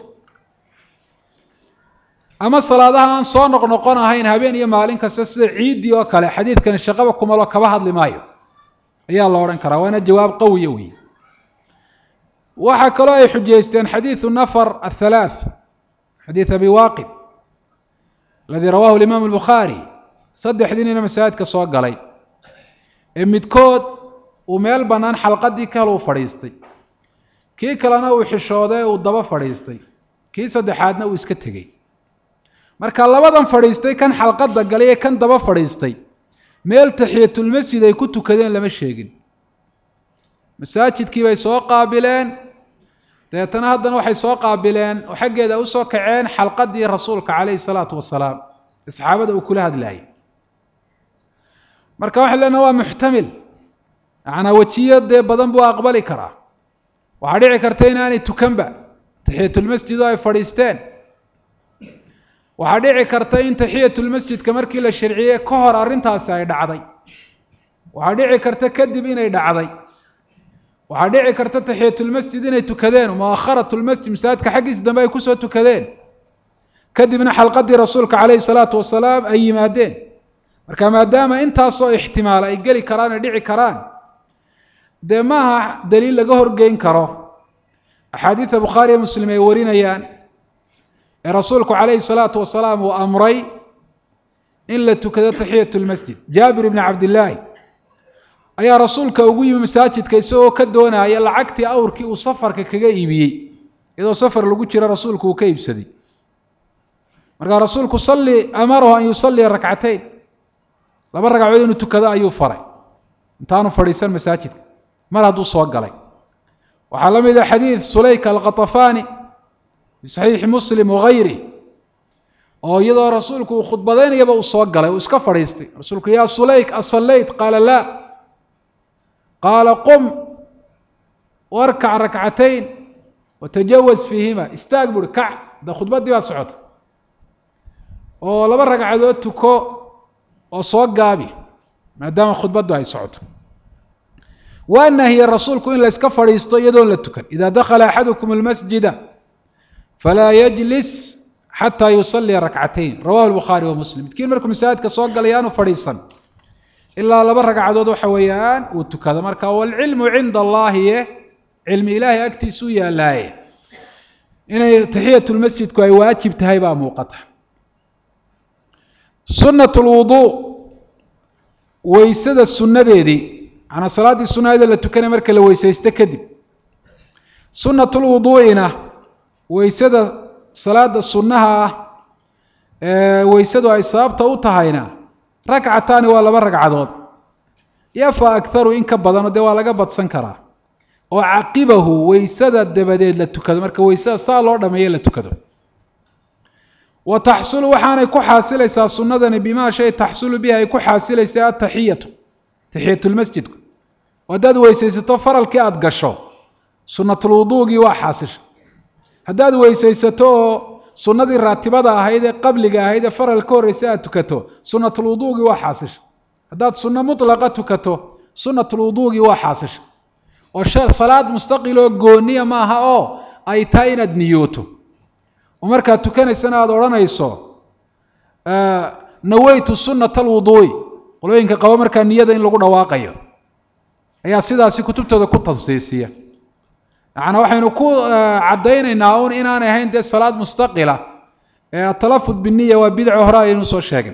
ama salaadaha aan soo noqnoqonahayn habeen iyo maalin kaste sida ciidi oo kale xadiidkan shaqaba kuma loo kaba hadli maayo ayaa la oran karaa waana jawaab qawi weey waxa kale ay xujeysteen xadiith nafar الثلاث حديث ابي واقد الذي رواه الامام البخاري صدحدين مساجدka soo galay ee midkood uu meel banaan xalqadii kale u fadhiistay kii kalena uu xishooday uu daba fadhiistay kii saddexaadna uu iska tagay marka labadan fadhiistay kan xalqada galay kan daba fadhiistay meel tahiyatul masjid ay ku tukadeen lama sheegin masaajidkii bay soo qaabileen deetana haddana waxay soo qaabileen oo xaggeeda u soo kaceen xalqadii rasuulka calayhi salaatu wasalaam asxaabada uu kula hadlayay marka waxa leena waa muhtamil ana wajiyada badan buu aqbali karaa waxa dhici karta inaanay tukanba tahiyatul masjid ay fadhiisteen waxa dhici karta in tahiyatul masjidka markii la sharciyay ka hor arintaas ay dhacday waxa dhici karta kadib inay dhacday waxa dhici karta tahiyatul masjid inay tukadeen muakharatul masjid masaajidka xaqiis dambe ay ku soo tukadeen kadibna xalqadii rasuulka calayhi salaatu wasalaam ay yimaadeen marka maadaama intaas oo ihtimaal ay gali karaan dhici karaan deemaha daliil laga horgeyn karo axaadiis bukhari iyo muslim ay warinayaan ee rasuulku calayhi salaatu wasalaam uu amray in la tukado tahiyatul masjid jaabir ibn abdullah ayaa rasuulka ugu yimi masaajidka isagoo ka doonaya lacagtii awrkii uu safarka kaga iibiyay iyadoo safar lagu jiro rasuulku uu ka iibsaday marka rasuulku salli amarahu an yusalli rak'atayn laba ragcadood inuu tukado ayuu faray intaanu fadhiisan masaajidka mar hadduu soo galay waxaa la mid ah xadiid sulayk al-qatafani fi sahih muslim wa ghayri oo iyadoo rasuulku uu khudbadeynayaba uu soo galay uu iska fadhiistay rasuulku yaa sulayk asallayt qala la قال قم واركع ركعتين وتجوز فيهما استقبل كع ده خطبه دي سocota oo laba ragcadood tuko oo soo gaabi maadaama khudbadu ay socoto waana hiya rasuulku in la iska fadhiisto iyadoo la tukan ida dakhala ahadukum almasjid fala yajlis hatta yusalli rak'atayn rawahu al-bukhari wa muslim kiin markuu masaajidka soo galayaan fadhiisan إلا لبر ركعدود وحويان وتكذا مركا والعلم عند الله علم إلهي أكتي سويا لاي إن تحية المسجد كوي واجب تهيبا موقتها سنة الوضوء ويسد السنة دي, دي أنا صلاة السنة دي اللي تكني مركا لو يستكذب سنة الوضوء هنا ويسد صلاة السنة ويسد إصابته وتهينا ركعتان ولا بركعدود يفا أكثر إن كبدنا ده ولا جبت سنكرة وعقبه ويسد الدبديد للتكذب مركب ويسد صار لورد ما يلا تكذب وتحصل وحنا يكون حاصل إسا السنة بما شيء تحصل بها يكون حاصل إسا التحية تحية المسجد وداد ويسد توفر الكاد قشوا سنة الوضوء جوا حاصل هداد ويسد تو سنة الراتبة هيدا قبل هيدا فر الكور رسالة تكتو سنة الوضوء وحاسش هذا سنة مطلقة تكتو سنة الوضوء وحاسش والشر صلاة مستقلة جونية معها أو أي تاين نيوتو ومركا تكن السنة دورانا يسوع آه نويت سنة الوضوء قلوا إنك قوام مركا نية إن لقونا واقعية هي سيدا سي كتبتو دا كتب سيسية أنا وحين نكون عدينا ناون إن أنا هين دي الصلاة مستقلة التلفظ بالنية وبدع هراء نصو الشاقل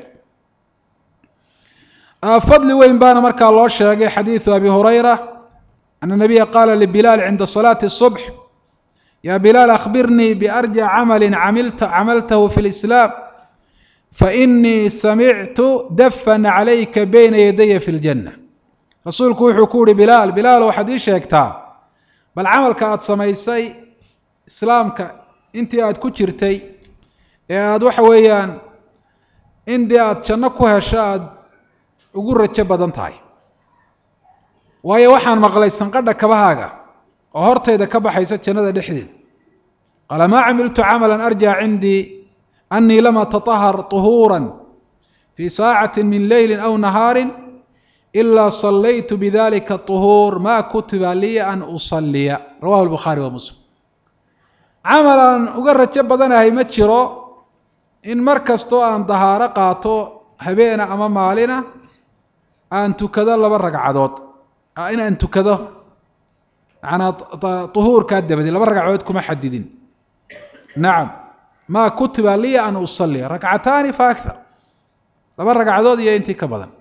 فضل وين بان مركا الله الشاقل حديث أبي هريرة أن النبي قال لبلال عند صلاة الصبح يا بلال أخبرني بأرجع عمل عملت عملته في الإسلام فإني سمعت دفا عليك بين يدي في الجنة رسولك يحكوا بلال بلال وحديث يكتاب بل عملك أد سميسي إسلامك intii aad ku jirtay ee aada waxa weeyaan in dee aada janno ku hesho aada ugu rajo badan tahay. waayo waxaan maqlay sanqadha kabahaaga oo hortayda ka baxaysa jannada dhexdeeda. qaala maa camiltu camalan arjaa cindii annii lam atatahar طuhuuran fii saacati min leyli aw nahaarin ilaa sallaytu bidalika طuhuur ma kutiba lii an usaliya. rawahu lbukhaari wa muslim. camal aan uga rajo badanahay ma jiro in mar kastoo aan dahaaro qaato habeena ama maalina aan tukado laba ragcadood in aan tukado macnaa طuhuurkaa dabadeed laba ragcadood kuma xadidin. nacam ma kutiba liya an usaliya rakcataani fa akthar, laba ragcadood iyo intii ka badan.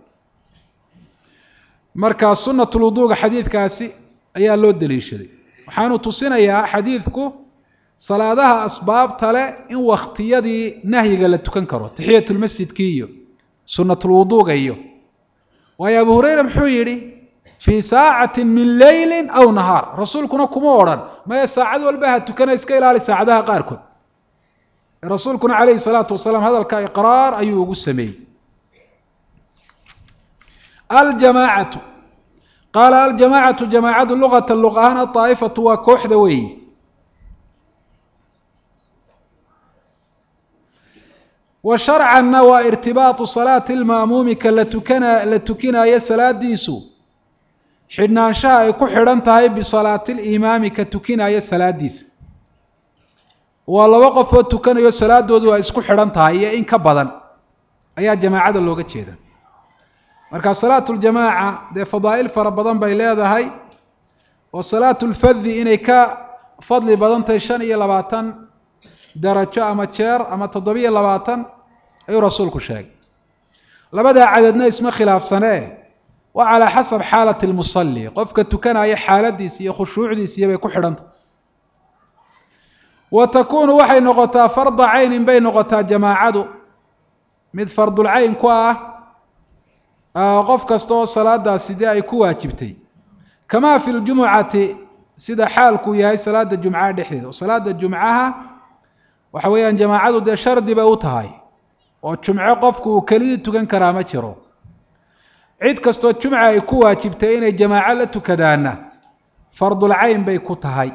marka sunat lwuduuga xadiidkaasi ayaa loo daliishaday. waxaanu tusinayaa xadiidku salaadaha asbaabta leh in wakhtiyadii nahyiga la tukan karo, taxiyatulmasjidkii iyo sunatulwuduuga iyo. waayo abu hurayra muxuu yidhi fii saacati min leyli aw nahaar, rasuulkuna kuma odhan maya saacad walba ha tukana iska ilaali saacadaha qaarkood. rasuulkuna calayhi salaatu wasalaam hadalka iqraar ayuu ugu sameeyey. aljamaacatu qaala aljamaacatu jamaacadu luqata luq ahaan aaa'ifatu waa kooxda weeyi. wa sharcanna waa irtibaatu salaati lma'muumi ka la tukana la tukinaayo salaadiisu xidhnaanshaha ay ku xidhan tahay bisalaati limaami ka tukinaayo salaadiisa. waa laba qof oo tukanayo salaadoodu waa isku xidhan tahay iyo in ka badan ayaa jamaacada looga jeeda. marka salaatu ljamaaca dee fadaa'il fara badan bay leedahay oo salaatu lfadhi inay ka fadli badan tahay shan iyo labaatan darajo ama jeer ama toddobiyo labaatan ayuu rasuulku sheegay. labadaa cadadna isma khilaafsanee waa calaa xasab xaalati lmusalli, qofka tukanaya xaaladiisa iyo khushuucdiisiyo bay ku xidhantah. wa takuunu waxay noqotaa farda caynin bay noqotaa jamaacadu mid fardulcayn ku ah qof kasta oo salaadaasi dee ay ku waajibtay, kamaa fi ljumucati sida xaalkuu yahay salaada jumcaha dhexdeeda. oo salaada jumcaha waxa weeyaan jamaacadu dee shardi bay u tahay oo jumco qofku uu kelidii tukan karaa ma jiro. cid kastoo jumca ay ku waajibtay inay jamaaco la tukadaana fardulcayn bay ku tahay.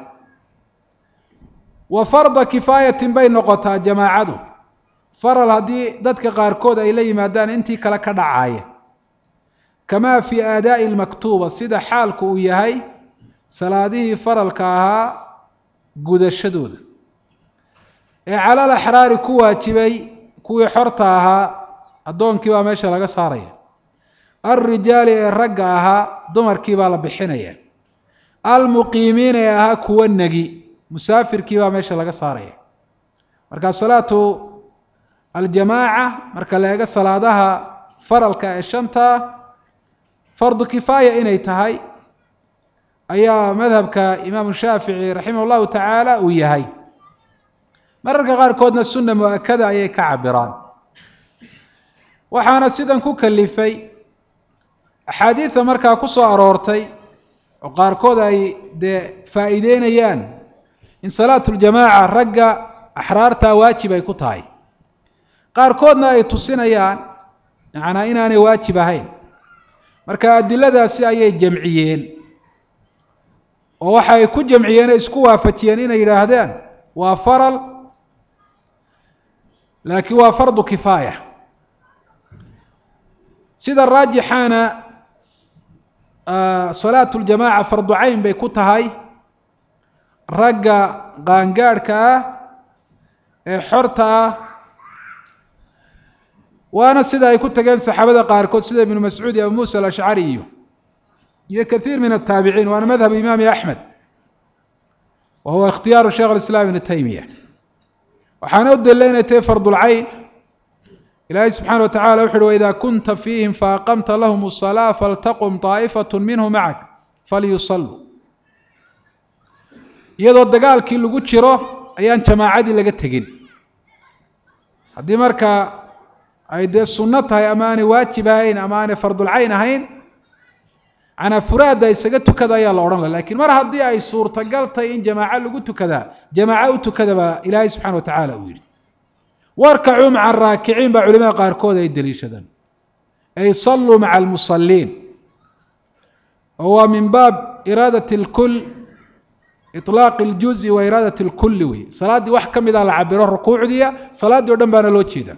wa farda kifaayatin bay noqotaa jamaacadu faral haddii dadka qaarkood ay la yimaadaan intii kale ka dhacaaya, kamaa fii aadaa'i lmaktuuba sida xaalku uu yahay salaadihii faralka ahaa gudashadooda ee calal axraari ku waajibay kuwii xorta ahaa addoonkii baa meesha laga saaraya. alrijaali ee ragga ahaa dumarkii baa la bixinaya. almuqiimiina ee ahaa kuwa negi musaafirkii baa meesha laga saaraya. marka salaatu aljamaaca marka la eego salaadaha faralka ee shanta fardu kifaaya inay tahay ayaa madhabka imaamu shaafici raximah llahu tacaala uu yahay. mararka qaarkoodna sunna mu-akada ayay ka cabiraan. waxaana sidan ku kalifay axaadiida markaa ku soo aroortay oo qaarkood ay dee faa'iideynayaan in salaatu ljamaaca ragga axraartaa waajib ay ku tahay, qaarkoodna ay tusinayaan macnaa inaanay waajib ahayn. marka adiladaasi ayay jamciyeen oo waxa ay ku jamciyeen isku waafajiyeen inay yidhaahdaan waa faral laakiin waa fardu kifaaya. sida raajixaana salaatu ljamaaca fardu cayn bay ku tahay ragga qaangaadhka ah ee xorta ah, waana sida ay ku tageen saxaabada qaarkood sida ibnu mascuud iyo abu muusa alashcari iyo iyo kathiir min ataabiciin. waana madhab imaami axmed wa huwa ikhtiyaaru sheikh alislaam ibnu taymiya. waxaana u daliila inay tahay fardulcayn. ilaahay subxaana wa tacala wuxu uhi waidaa kunta fiihim faaqamta lahum الصalaaة faltaqum طaa'ifaة minhu macak falyusalluu. iyadoo dagaalkii lagu jiro ayaan jamaacadii laga tegin. haddii marka ay dee sunno tahay ama aanay waajib ahayn ama aanay fardulcayn ahayn, ana furaada isaga tukada ayaa la oran laakiin mar hadii ay suurta galtay in jamaaca lagu tukada jamaaca u tukada ba ilaahay subhanahu wa ta'ala uu yiri warka'u ma'a ar-raaki'in ba culimada qaar kood ay daliishadaan ay sallu ma'a al-musallin huwa min bab iradati al-kull iطlaaq al-juz' wa iradati al-kull wi salaadi wax kamida la cabiro rukuucdiya salaadi oo dhan baana loo jeeda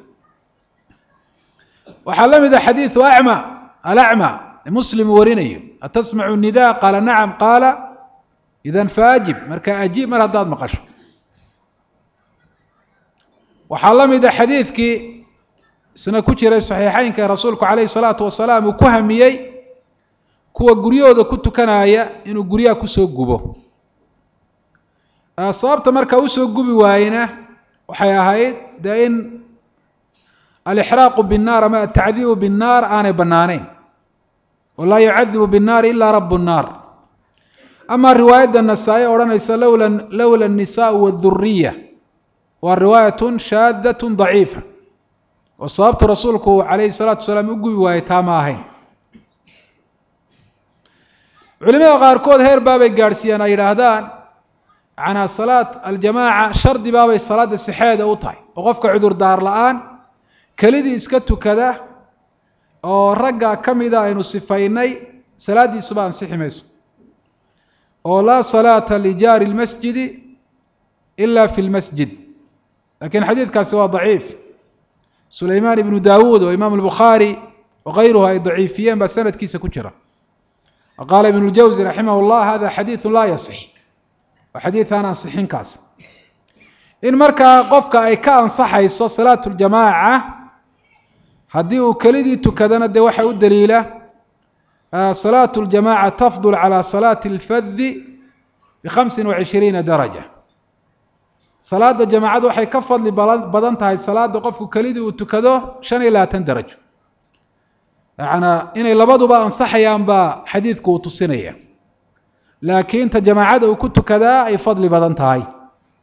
waxa la mid ah xadiis a'ma al-a'ma مسلم ورينيه أتسمع النداء قال نعم قال إذا فأجب مركا أجيب مر هداد مقشو وحلم إذا حديثك سنكوتشي صحيحين كرسولك عليه الصلاة والسلام وكهميي كوا قريو ذا كنت كنايا إنه قريا كسو قبو صابت مركا وسو قبي واينه وحيا هايد دائن الإحراق بالنار ما التعذيب بالنار أنا بنانين ولا يعذب بالنار إلا رب النار أما رواية النسائي ورنيس لولا لولا النساء والذرية والرواية شاذة ضعيفة وصابت رسولك عليه الصلاة والسلام يقول ويتاماهين علماء غاركود هير بابي قارسيان أيرادان عن صلاة الجماعة شرط بابي صلاة السحادة وطاي وقفك عذر دار الآن كليدي اسكتوا كذا oo ragga kamida aynu sifaynay salaadiisu baan siximayso oo la salata li jari al-masjid illa fi al-masjid lakin hadithkaasi waa dhaif Sulaiman ibn Daawud wa Imam al-Bukhari wa ghayruhu ay dhaifiyeen ba sanadkiisa ku jira qala ibn al-Jawzi rahimahullah hada hadith la yasih wa hadith ana sahih kaas in marka qofka ay ka ansaxayso salaatul jamaa هذه وكلدي تكذنا ده واحد الدليلة آه صلاة الجماعة تفضل على صلاة الفذ بخمس وعشرين درجة صلاة الجماعة واحد كفض لبدنتها هاي الصلاة وقف كلدي وتكذو شن لا تندرج يعني إن لبضوا بقى انصحيا بقى حديثك وتصينية لكن تجماعة وكنت كذا أي فضل بدنتها هاي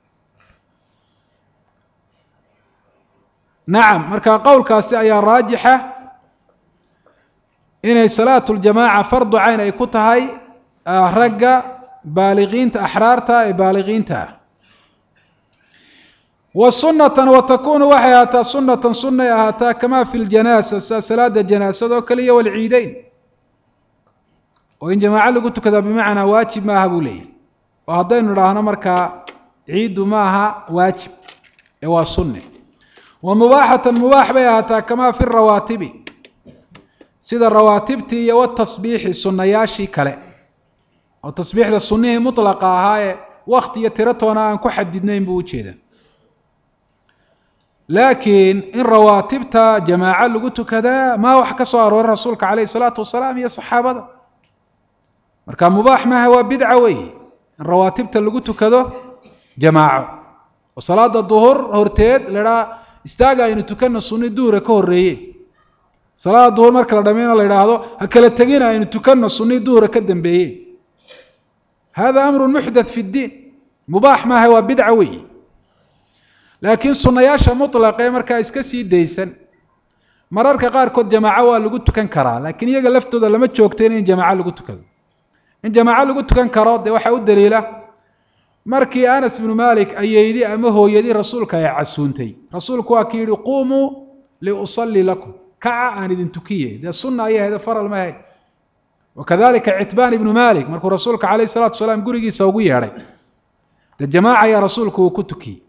نعم مركا قول كاسي أي راجحة إن صلاة الجماعة فرض عين أي كتهاي رقة بالغين أحرارتا بالغين تا وسنة وتكون وحياتا سنة سنة هاتا كما في الجنازة صلاة الجنازة وكلية والعيدين وإن جماعة قلت كذا بمعنى واجب ما هبو لي وهذين راهنا مركا عيد ماها واجب هو سنة ومباحة مباح بها كما في الرواتب سيد الرواتبتي والتصبيح السنياشي كلا والتصبيح السنية مطلقة هاي وقت يترتونا أن كحددنين بوجهده لكن إن رواتبتا جماعة لقلت كذا ما وحكى صار الرسول عليه الصلاة والسلام يا صحابة مركان مباح ما هو بدعوي الرواتبتا لقلت كذا جماعة وصلاة الظهر هرتيد لرا استاغا inuu tukano sunni duhur ka horeeyay salaad duhur marka la dhameeyay la yiraahdo ha kala tagina inuu tukano sunni duhur ka dambeeyay hada amru muhdath fi ad-din mubah ma huwa bid'awi laakiin sunnayaasha mutlaqay marka iska sii deysan mararka qaar kood jamaaca waa lagu tukan karaa laakiin iyaga laftooda lama joogteen in jamaaca lagu tukado in jamaaca lagu tukan karo de waxa u daliila markii Anas ibn Malik ayaydi ama hooyadii rasuulka ay casuuntay rasuulku waa kii quumu li usalli lakum ka'a aan idin tukiye de sunna ay ahayd faral ma ahayd wakadalika Itban ibn Malik markuu rasuulka kaleey salaatu salaam gurigiisa ugu yeeray de jamaaca ya rasuulku ku tukiye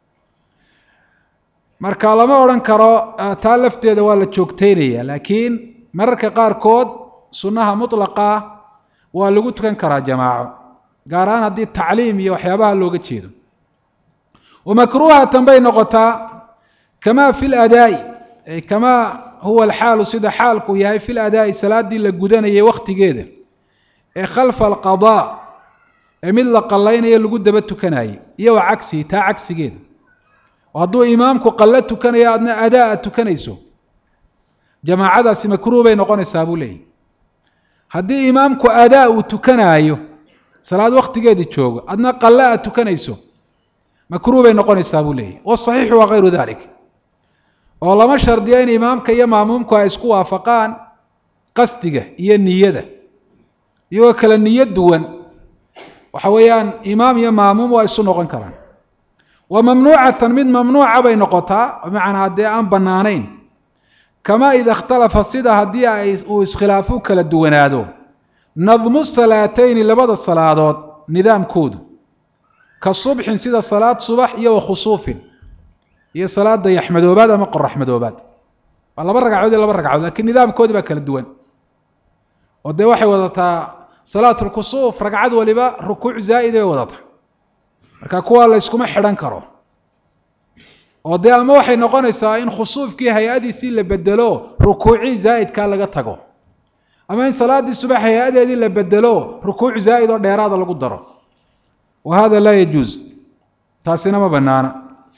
marka lama oran karo taa lafteeda waa la joogteynaya laakiin mararka qaar kood sunnaha mutlaqa waa lagu tukan karaa jamaaco gaaraan hadii tacliim iyo waxyaabaha looga jeedo ومكروهة تنبين نقطة كما في الأداء كما هو الحال سيد حالك يا في الأداء صلاة دي لجودنا هي وقت جيده خلف القضاء أميل قلين هي اللي جود بتو كناي يو عكسي تا عكس جيد وهدو إمامك قلت كناي أدنى أداء تكنيسو جماعة هذا سمكروه بين قون السابولي هدي إمامك أداء تكنايو صلاة وقت جيد تشوق أدنى قلت تكنيسو مكروه بين قون السابولي والصحيح وغير ذلك والله ما شردين إمامك يا مامومك اسكوا فقان قصدك هي النية iyagoo kala niyad duwan waxa weeyaan imaam iyo maamuum waa isu noqon karaan. wa mamnuucatan mid mamnuuca bay noqotaa bimacnaa haddii aan bannaanayn kamaa ida ikhtalafa sida haddii ay uu iskhilaafo kala duwanaado nadmu salaatayni labada salaadood nidaamkoodu ka subxin sida salaad subax iyo wa khusuufin iyo salaada yaxmadoobaad ama qoraxmadoobaad waa laba ragcadood iyo laba ragcadood laakiin nidaamkoodi baa kala duwan oo dee waxay wadataa salaatu lkusuuf ragcad waliba rukuuc zaa'id bay wadataa marka kuwa la iskuma xidhan karo oo dee ama waxay noqonaysaa in khusuufkii hay-adiisii la bedelo rukuucii zaa'idkaa laga tago ama in salaadii subax hay-adeedii la bedelo rukuuc zaa'id oo dheeraada lagu daro wa hada laa yajuuz taasina ma banaana.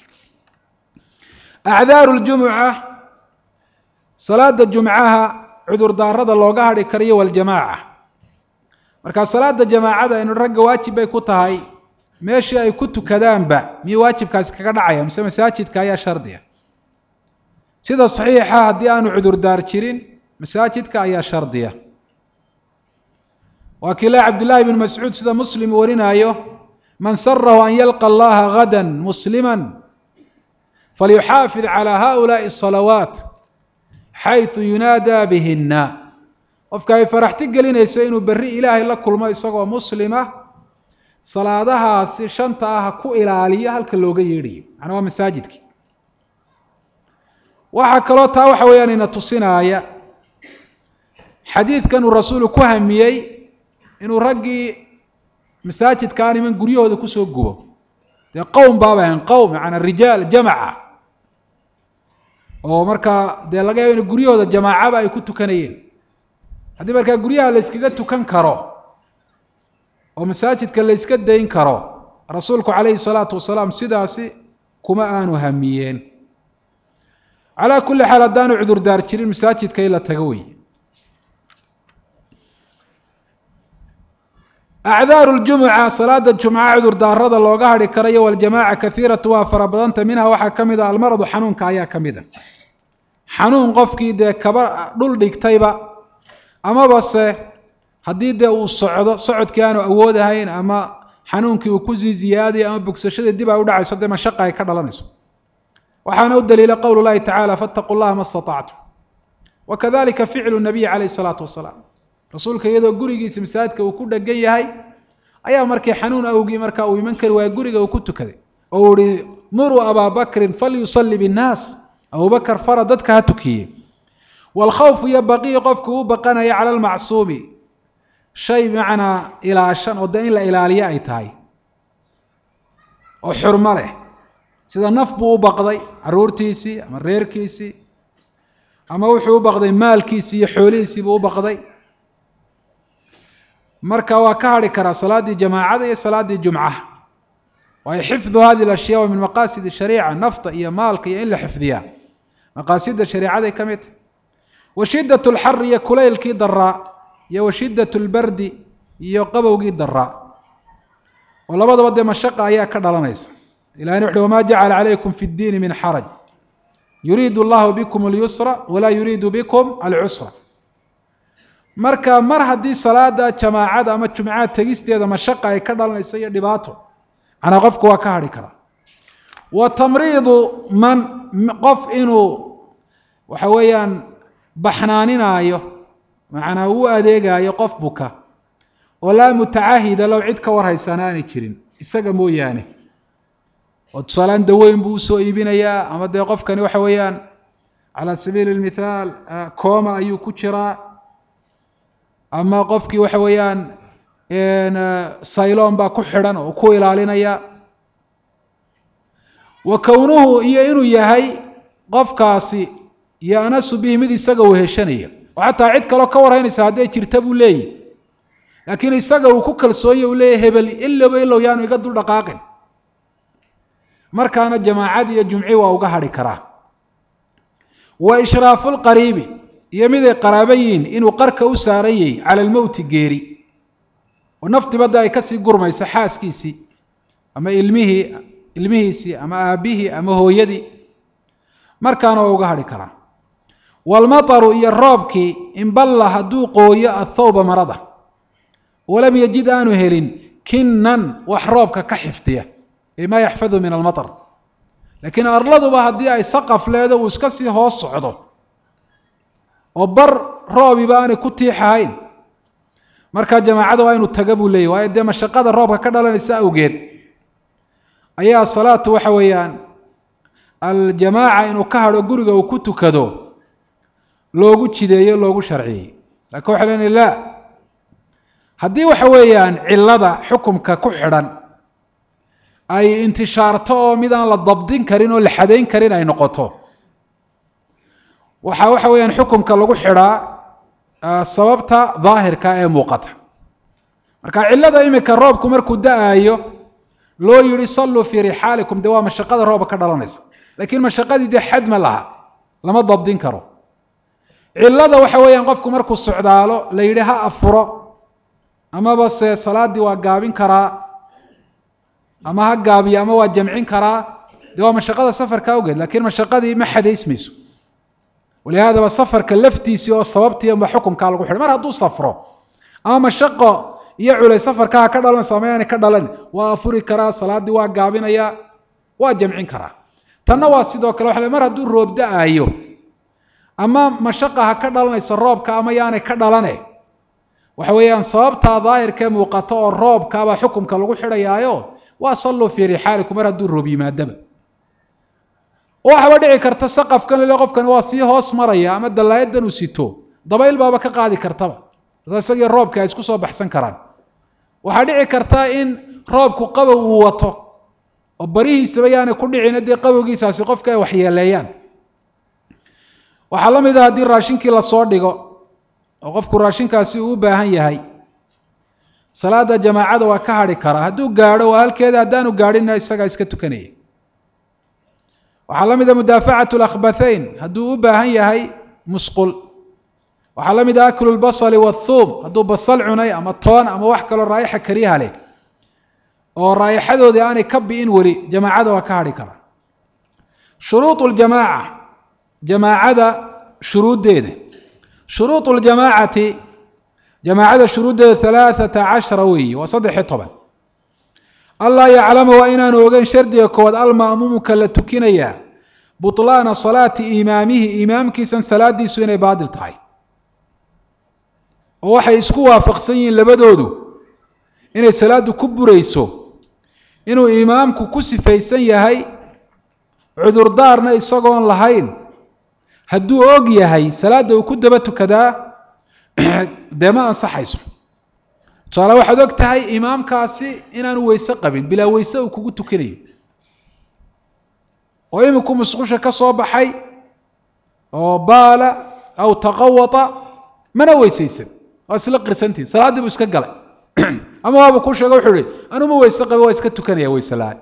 acdaaru ljumuca salaada jumcaha cudurdaarada looga hadhi karayo waljamaaca. marka salaada jamaacada inu ragga waajib bay ku tahay meeshii ay ku tukadaanba miyuu waajibkaasi kaga dhacaya mise masaajidka ayaa shardiya? sida saxiixa haddii aanu cudurdaar jirin masaajidka ayaa shardiya. waa kiila cabdillaahi bn mascuud sida muslim warinaayo man sarahu an yalqa allaha gada muslima falyuxaafid calى haؤulaaءi الصalawaat xayثu yunaadaa bihina. qofka ay faraxti gelinayso inuu berri ilaahay la kulmo isagoo muslima salaadahaasi shanta ah ku ilaaliyo halka looga yeedhayo macnaa waa masaajidkii. waxaa kaloo taa waxa weeyaan ina tusinaaya xadiidkan uu rasuulu ku hamiyey inuu raggii masaajidkaan iman guryahooda kusoo gubo. dee qowm baaba ahayn qowm macnaa rijaal jamaca oo markaa dee laga yaabo in guryahooda jamaacaba ay ku tukanayeen. haddii markaa guryaha la yskaga tukan karo oo masaajidka la yska dayn karo rasuulku calayhi salaatu wasalaam sidaasi kuma aanu hamiyeen. calaa kulli xaal haddaanu cudurdaar jirin masaajidka in la tago wey. acdaaru ljumuca salaada jumca cudurdaarada looga hadhi karayo waljamaaca kaiiratu waa fara badanta minha waxaa ka mid a almaradu xanuunka ayaa ka mid a. xanuun qofkii dee kaba dhul dhigtayba amaba se haddii dee uu socdo socodkii aanu awoodahayn ama xanuunkii uu kusii ziyaadayo ama bogsashadii dib ay u dhacayso dee mashaqa ay ka dhalanayso. waxaana u daliila qowl llahi tacaala faataquu llaha ma statactum wakadalika ficlu nabiyi calayh salaatu wasalaam. rasuulka iyadoo gurigiisa masaajidka uu ku dhegan yahay ayaa markii xanuun awgii markaa uu iman kari waaya guriga uu ku tukaday oo uu ihi muruu abaa bakrin falyusalli binnaas abubakar fara dadka ha tukiye. waalkhawfu iyo baqii qofku u baqanaya cala almacsuumi shay macnaa ilaashan oo dee in la ilaaliyo ay tahay oo xurmo leh sida naf buu u baqday caruurtiisii ama reerkiisii ama wuxuu u baqday maalkiisii iyo xoolihiisii buu u baqday marka waa ka hadhi karaa salaaddii jamaacada iyo salaaddii jumcaha. waayo xifdu hadi ashyaa wa min maqaasid shariica nafta iyo maalka iyo in la xifdiyaa maqaasida shariicaday ka mid tahy. wa shidat lxari iyo kulaylkii daraa iyo wa shidat lbardi iyo qabowgii daraa oo labadaba dee mashaqa ayaa ka dhalanaysa. ilahina wuxuhi wamaa jacala calaykum fi ddiini min xaraj yuriidu allahu bikum اlyusra walaa yuriidu bikum alcusra. marka mar haddii salaada jamaacada ama jumcaha tegisteeda mashaqa ay ka dhalanaysa iyo dhibaato macnaa qofku waa ka hadhi karaa. wa tamriidu man qof inuu waxa weeyaan baxnaaninaayo macnaa uu adeegaayo qof buka oo laa mutacahida low cid ka warhaysana aanay jirin isaga mooyaane. oo tusaalaan daweyn buu usoo iibinayaa ama dee qofkani waxa weeyaan calaa sabiili lmithaal kooma ayuu ku jiraa ama qofkii waxa weeyaan sayloon baa ku xidhan oo ku ilaalinaya. wa kownuhu iyo inuu yahay qofkaasi yanasu bihi mid isaga uu heshanaya oo xataa cid kaloo ka warhaynaysa hadday jirta buu leeyahy laakiin isaga uu ku kalsoonya uu leeyahy hebel ilowba ilow yaanu iga dul dhaqaaqin markaana jamaacadii iyo jumci waa uga hadhi karaa. wa ishraafu lqariibi iyo miday qaraaba yihiin inuu qarka u saaran yahay cala almowti geeri oo naftibadda ay kasii gurmayso xaaskiisii ama ilmihii ilmihiisii ama aabbihii ama hooyadii markaana waa uga hadhi karaa. waalmataru iyo roobkii inballa hadduu qooyo athawba marada walam yajid aanu helin kinan wax roobka ka xifdiya ay maa yaxfadu min almatar laakiin arladuba haddii ay saqaf leedo uu iska sii hoos socdo oo bar roobiba aanay ku tiixahayn markaa jamaacada waa inuu taga buu leeyahy waayo dee mashaqada roobka ka dhalanaysa awgeed ayaa salaatu waxa weeyaan aljamaaca inuu ka hadho guriga uu ku tukado loogu jideeyo loogu sharciyey laakiin waxay leeyihin la haddii waxa weeyaan cillada xukumka ku xidhan ay intishaarto oo mid aan la dabdin karin oo la xadayn karin ay noqoto waxaa waxa weeyaan xukumka lagu xidhaa sababta daahirka ee muuqata marka cillada imika roobku markuu da-aayo loo yihi salluu fii rixaalikum dee waa mashaqada roobka ka dhalanaysa laakiin mashaqadii dee xad ma laha lama dabdin karo cillada waxa weeyaan qofku markuu socdaalo la yidhi ha afuro amaba se salaaddii waa gaabin karaa ama ha gaabiyo ama waa jamcin karaa dee waa mashaqada safarka awgeed laakiin mashaqadii ma xadaysmayso walihaadaba safarka laftiisii oo sababtii ma xukumkaa lagu xidhay mar hadduu safro ama mashaqo iyo culay safarka ha ka dhalanaysa ama yaanay ka dhalan waa afuri karaa salaaddii waa gaabinayaa waa jamcin karaa tanna waa sidoo kale waxa mar hadduu roob da-aayo ama mashaqa ha ka dhalanaysa roobka ama yaanay ka dhalane waxa weeyaan sababtaa daahirkee muuqato oo roobkaabaa xukumka lagu xidhayaayo waa salluu fii rixaalikum mar hadduu roob yimaadaba oo waxaba dhici karta saqafkan lele qofkan waa sii hoos maraya ama dallaayadan uu sito dabayl baaba ka qaadi kartaba isagii roobka ay isku soo baxsan karaan waxaa dhici karta in roobku qabow uu wato oo barihiisaba yaanay ku dhicin dee qabowgiisaasi qofka ay waxyeeleeyaan waxaa la mid ah haddii raashinkii lasoo dhigo oo qofku raashinkaasi uu u baahan yahay salaada jamaacada waa ka hadhi karaa hadduu gaadho waa halkeeda haddaanu gaadhinna isagaa iska tukanaya waxaa la mid ah mudaafacatu lakhbathayn hadduu u baahan yahay musqul waxaa la mid ah aklu lbasali wathuum hadduu basal cunay ama toon ama wax kaloo raayixa kariha leh oo raayixadoodii aanay ka bi'in weli jamaacada waa ka hadhi karaa shuruuط ljamaaca jamaacada shuruuddeeda shuruuط ljamaacati jamaacada shuruuddeeda halaaثata cashara weeye waa saddex-iyo toban allaa yaclama waa inaanu ogeyn shardiga koowaad alma'muumka la tukinayaa buطlaana salaati imaamihi imaamkiisan salaadiisu inay baadil tahay oo waxay isku waafaqsan yihiin labadoodu inay salaadu ku burayso inuu imaamku ku sifaysan yahay cudurdaarna isagoon lahayn hadduu og yahay salaadda uu ku daba tukadaa dee ma ansaxayso tusaale waxaad og tahay imaamkaasi inaanu weyse qabin bilaa weyse uu kugu tukanayo oo iminku musqusha ka soo baxay oo baala aw taqawata mana weysaysan waa isla qirsantihin salaaddii buu iska galay ama waaba kuu sheega wuxuu ihi anuma weyse qabi waa iska tukanaya weyse la-aan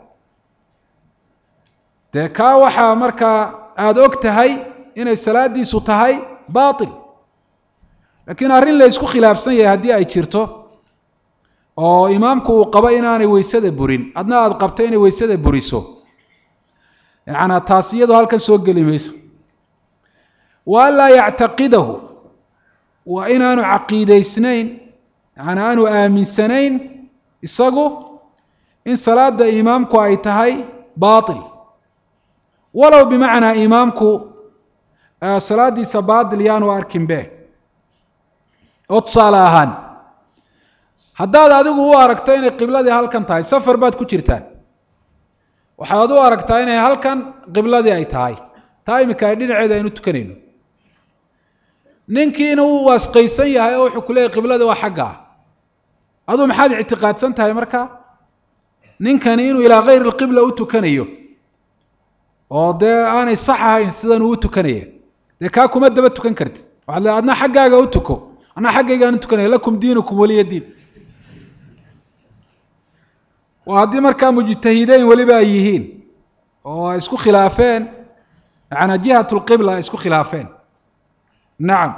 dee kaa waxaa markaa aada og tahay inay salaadiisu tahay baatil laakiin arrin la isku khilaafsan yahay haddii ay jirto oo imaamku uu qabo inaanay weysada burin adna aada qabto inay weysada buriso yacanaa taas iyadoo halkan soo geli mayso wa anlaa yactaqidahu waa inaanu caqiidaysnayn yaani aanu aaminsanayn isagu in salaada imaamku ay tahay baatil walow bimacnaa imaamku salaadiisa baatil yaanu arkin be oo tusaale ahaan haddaad adigu u aragto inay qibladii halkan tahay safar baad ku jirtaan waxaad u aragtaa inay halkan qibladii ay tahay taa imika ay dhinaceeda aynu tukanayno ninkiina uu waasqaysan yahay oo wuxuu ku leeyahy qiblada waa xagga ah aduu maxaad ictiqaadsan tahay marka ninkani inuu ilaa kayr alqibla u tukanayo oo dee aanay sax ahayn sidan uu u tukanaya dee kaa kuma daba tukan kartid waxaad le adna xaggaaga u tuko anaa xaggaygaan u tukanaya lakum diinukum waliya diin waa haddii markaa mujtahideyn weliba ay yihiin oo ay isku khilaafeen yaani jihat lqibla ay isku khilaafeen nacam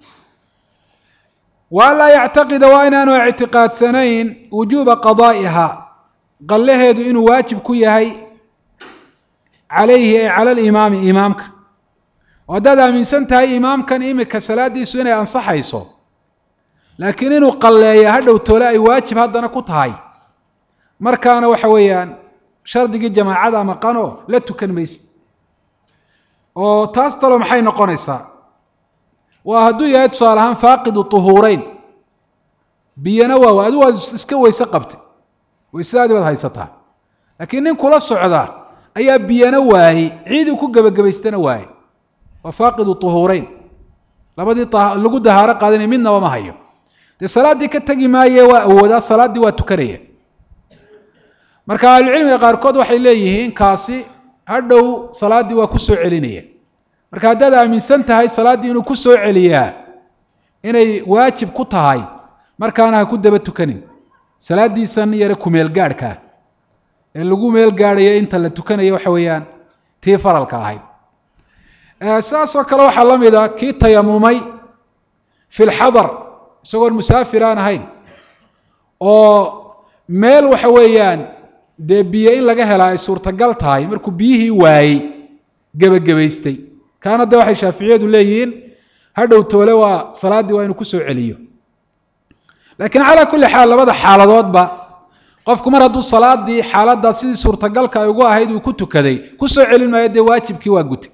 wa an laa yactaqida waa inaanu ictiqaadsanayn wujuuba qadaa'iha qallaheedu inuu waajib ku yahay calayhi ay cala alimaami imaamka oo haddaad aaminsan tahay imaamkan imika salaadiisu inay ansaxayso laakiin inuu qalleeya hadhow toole ay waajib haddana ku tahay markaana waxa weeyaan shardigii jamaacada maqanoo la tukan maysid oo taas talo maxay noqonaysaa waa hadduu yahay tusaale ahaan faaqidu tuhuureyn biyana waa adigu waad iska weyse qabtay weysadaadii baad haysataa laakiin nin kula socda ayaa biyana waayey ciidii ku gebagabaystana waayey waa faaqidu tuhuureyn labadii lagu dahaaro qaadanay midnaba ma hayo dee salaaddii ka tegi maaye waa awoodaa salaaddii waa tukanaya marka ahlucilmiga qaarkood waxay leeyihiin kaasi hadhow salaaddii waa ku soo celinaya marka haddaad aaminsan tahay salaaddii inuu ku soo celiyaa inay waajib ku tahay markaana ha ku daba tukanin salaaddiisan yare kumeel gaadhkaa ee lagu meel gaadhayo inta la tukanayo waxa weeyaan tii faralka ahayd sidaasoo kale waxaa la mid a kii tayamumay fi lxadar isagoon musaafir aan ahayn oo meel waxa weeyaan dee biyo in laga helaa ay suurtagal tahay markuu biyihii waayey gebagabaystay kaana de waxay shaaficiyadu leeyihiin hadhow toole waa salaaddii waa inuu ku soo celiyo laakiin calaa kulli xaal labada xaaladoodba qofku mar hadduu salaadii xaaladdaas sidii suurtagalka ay ugu ahayd uu ku tukaday ku soo celin maayo dee waajibkii waa gutay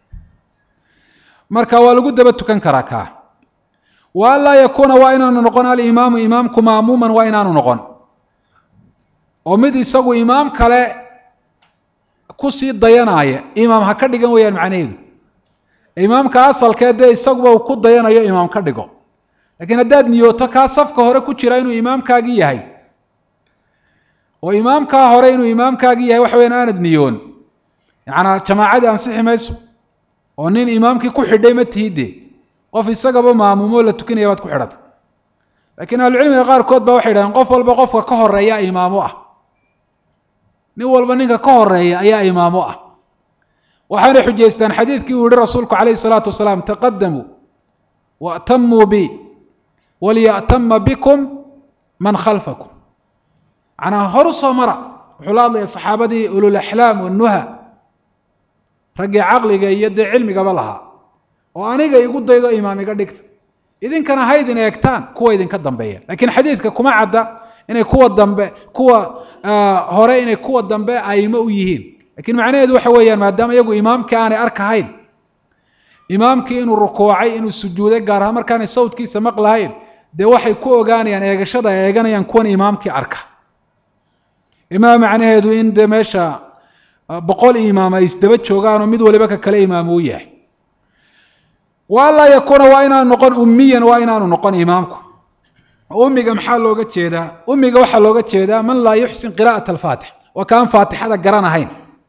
marka waa lagu daba tukan karaa kaa wa an laa yakuuna waa inaanu noqon alimaamu imaamku ma'muuman waa inaanu noqon oo mid isagu imaam kale kusii dayanaaya imaam ha ka dhigan weyaan macnaheedu imaamka asalkee dee isaguba uu ku dayanayo imaam ka dhigo laakiin haddaad niyooto kaa safka hore ku jira inuu imaamkaagii yahay oo imaamkaa hore inuu imaamkaagii yahay waxa weyaan aanad niyoon yacanaa jamaacadii ansixi mayso oo nin imaamkii ku xidhay ma tihide qof isagaba maamuumoo la tukanaya baad ku xidhatay laakiin ahlucilmiga qaarkood baa waxay yidhahdeen qof walba qofka ka horeeya imaamo ah nin walba ninka ka horeeya ayaa imaamo ah waxaanay xujaystaan xadiidkii uu yihi rasuulku calayhi salaatu wasalaam taqadamuu waatamuu bi waliya'tama bikum man khalfakum macnaa horu soo mara wuxuu la hadlaya saxaabadii ululaxlaam wanuha raggii caqliga iyo dee cilmigaba lahaa oo aniga igu daydo imaam iga dhigta idinkana haydin eegtaan kuwa idinka dambeeya laakiin xadiidka kuma cadda inay kuwa dambe kuwa hore inay kuwa dambe aimo u yihiin lakiin macnaheedu waxa weeyaan maadaama iyagu imaamkii aanay arkahayn imaamkii inuu rukuucay inuu sujuuday gaar ahaan markaanay sawdkiisa maqlahayn dee waxay ku ogaanayaan eegashada ay eeganayaan kuwan imaamkii arka imaam macnaheedu in dee meesha boqol imaam ay isdaba joogaanoo mid waliba ka kale imaam uu yahay wa an laa yakuuna waa inaanu noqon ummiyan waa inaanu noqon imaamku ummiga maxaa looga jeedaa ummiga waxaa looga jeedaa man laa yuxsin qiraa'ata alfaatix waa kaan faatixada garan ahayn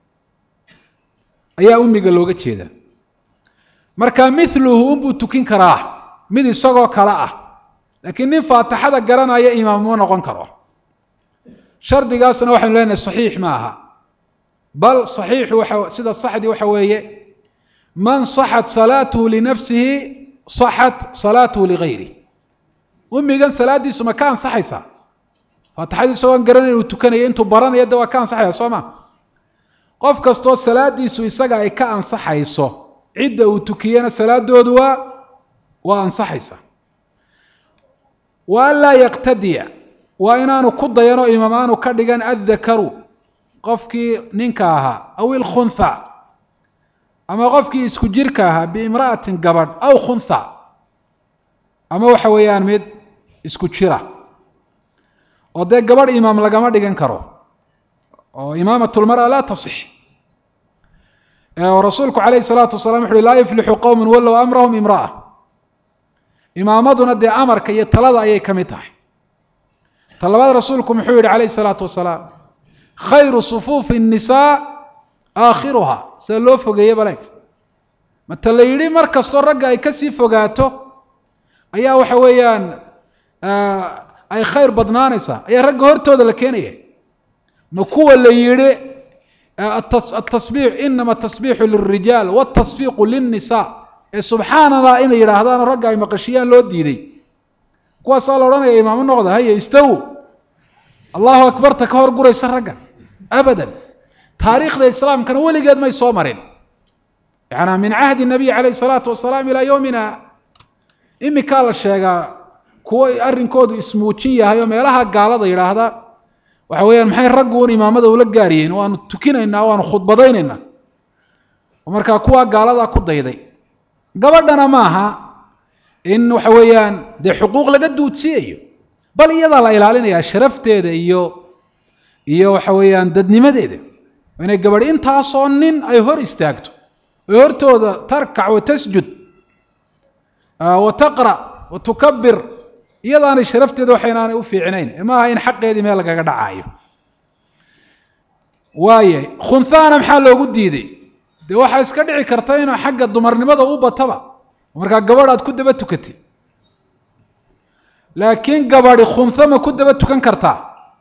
ayaa ummiga looga jeedaa marka miluhu unbuu tukin karaa mid isagoo kale ah laakiin nin faatixada garanaya imaam ma noqon karo shardigaasna waxaynu leenahay saxiix ma aha bal saxiixu waxa sida saxdii waxa weeye man saxat salaatuhu linafsihi saxat salaatuhu ligayri ummigan salaadiisu ma ka ansaxaysaa faatixadii isagoon garanay inuu tukanayo intuu baranayo de waa ka ansaxaya soo ma qof kastoo salaadiisu isaga ay ka ansaxayso cidda uu tukiyana salaadoodu waa waa ansaxaysa wa an laa yaqtadiya waa inaanu ku dayano imaam aanu ka dhigan addakaru qofkii ninka ahaa aw ilkhuntha ama qofkii isku jirka ahaa biimra'atin gabadh aw khuntha ama waxa weeyaan mid isku jira oo dee gabadh imaam lagama dhigan karo oo imaamatulmar'a laa tasix oo rasuulku calayhi salaatu wasalam wuxu uhi laa yuflixu qowmun wallow amrahum imra'a imaamaduna dee amarka iyo talada ayay ka mid tahay ta labaad rasuulku muxuu yihi calayhi salaatu wasalaam khayru sufuufi الnisaa aakhiruha sida loo fogeeye baleeg mata la yidhi mar kastoo ragga ay kasii fogaato ayaa waxa weeyaan ay khayr badnaanaysaa ayaa ragga hortooda la keenaya ma kuwa la yidhi atasbiix inama tasbiixu lilrijaal wاtasfiiqu lilnisaa ee subxaan allah inay yidhaahdaan ragga ay maqashiyaan loo diiday kuwaasaa la odhanaya imaamo noqda haya istaw allahu akbarta ka hor guraysa ragga abadan taariikhda islaamkana weligeed may soo marin yaana min cahdi nabiy calayhi salaatu wasalaam ilaa yowmina imikaa la sheegaa kuwa arrinkoodu ismuujin yahay oo meelaha gaalada yidhaahda waxa weeyaan maxay ragguun imaamada ula gaariyeen waanu tukinaynaa waanu khudbadaynaynaa markaa kuwa gaalada ku dayday gabadhana maaha in waxa weeyaan dee xuquuq laga duudsiyayo bal iyadaa la ilaalinayaa sharafteeda iyo iyo waxa weeyaan dadnimadeeda inay gabadh intaasoo nin ay hor istaagto ay hortooda tarkac wa tasjud wa taqra wa tukabir iyadaanay sharafteeda waxaynaanay u fiicnayn maaha in xaqeedii meel lagaga dhacayo waaye khunhaana maxaa loogu diiday dee waxaa iska dhici karta inuu xagga dumarnimada u bataba markaa gabadh aad ku daba tukatay laakiin gabadhi khunha ma ku daba tukan kartaa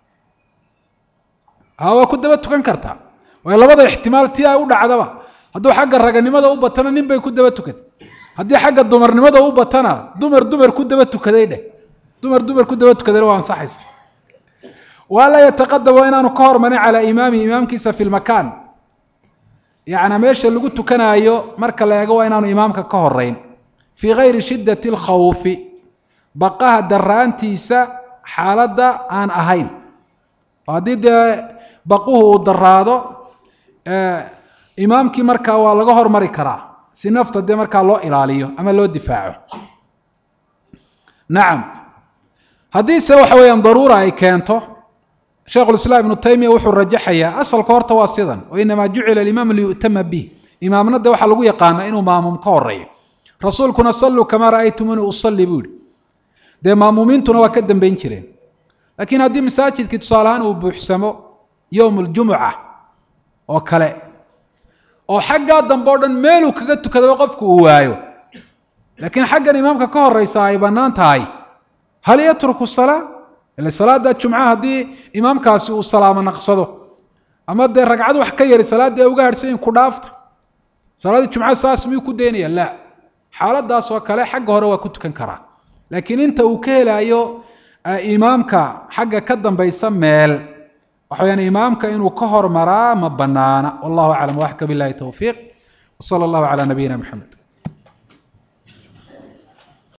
ha waa ku daba tukan kartaa waayo labada ixtimaal tii ay u dhacdaba hadduu xagga raganimada u batana nin bay ku daba tukatay haddii xagga dumarnimada u batana dumar dumar ku daba tukaday dheh dumar dumar ku daba tukadayna waa ansaxaysa waa la yataqadam waa inaanu ka hormarin calaa imaami imaamkiisa fi lmakaan yacni meesha lagu tukanaayo marka la eego waa inaanu imaamka ka horeyn fii gayri shiddati alkhawfi baqaha daraantiisa xaaladda aan ahayn haddii dee baquhu uu daraado imaamkii markaa waa laga hormari karaa si nafta dee markaa loo ilaaliyo ama loo difaaco nacam haddiise waxa weeyaan daruura ay keento sheikhulislaam ibnu taymiya wuxuu rajaxayaa asalka horta waa sidan oo inamaa jucila alimaam liyu'tama bih imaamna dee waxaa lagu yaqaana inuu maamuum ka horeeyo rasuulkuna salluu kamaa ra'aytumuni usalli buu yihi dee maamuumiintuna waa ka dambayn jireen laakiin haddii masaajidkii tusaale ahaan uu buuxsamo yowm aljumuca oo kale oo xaggaa dambe o dhan meeluu kaga tukadaba qofku uu waayo laakiin xaggan imaamka ka horeysa ay bannaan tahay hal yatruku salaa ila salaada jumca haddii imaamkaasi uu salaamo naqsado ama dee ragcad wax ka yari salaaddii ay uga harhsayin ku dhaafta salaaddii jumca saas miyuu ku daynaya la xaaladaas oo kale xagga hore waa ku tukan karaa laakiin inta uu ka helayo imaamka xagga ka dambaysa meel waxa weyaan imaamka inuu ka hormaraa ma banaana wallahu aclam waxka billahi towfiiq wsala allahu calaa nabiyina maxamed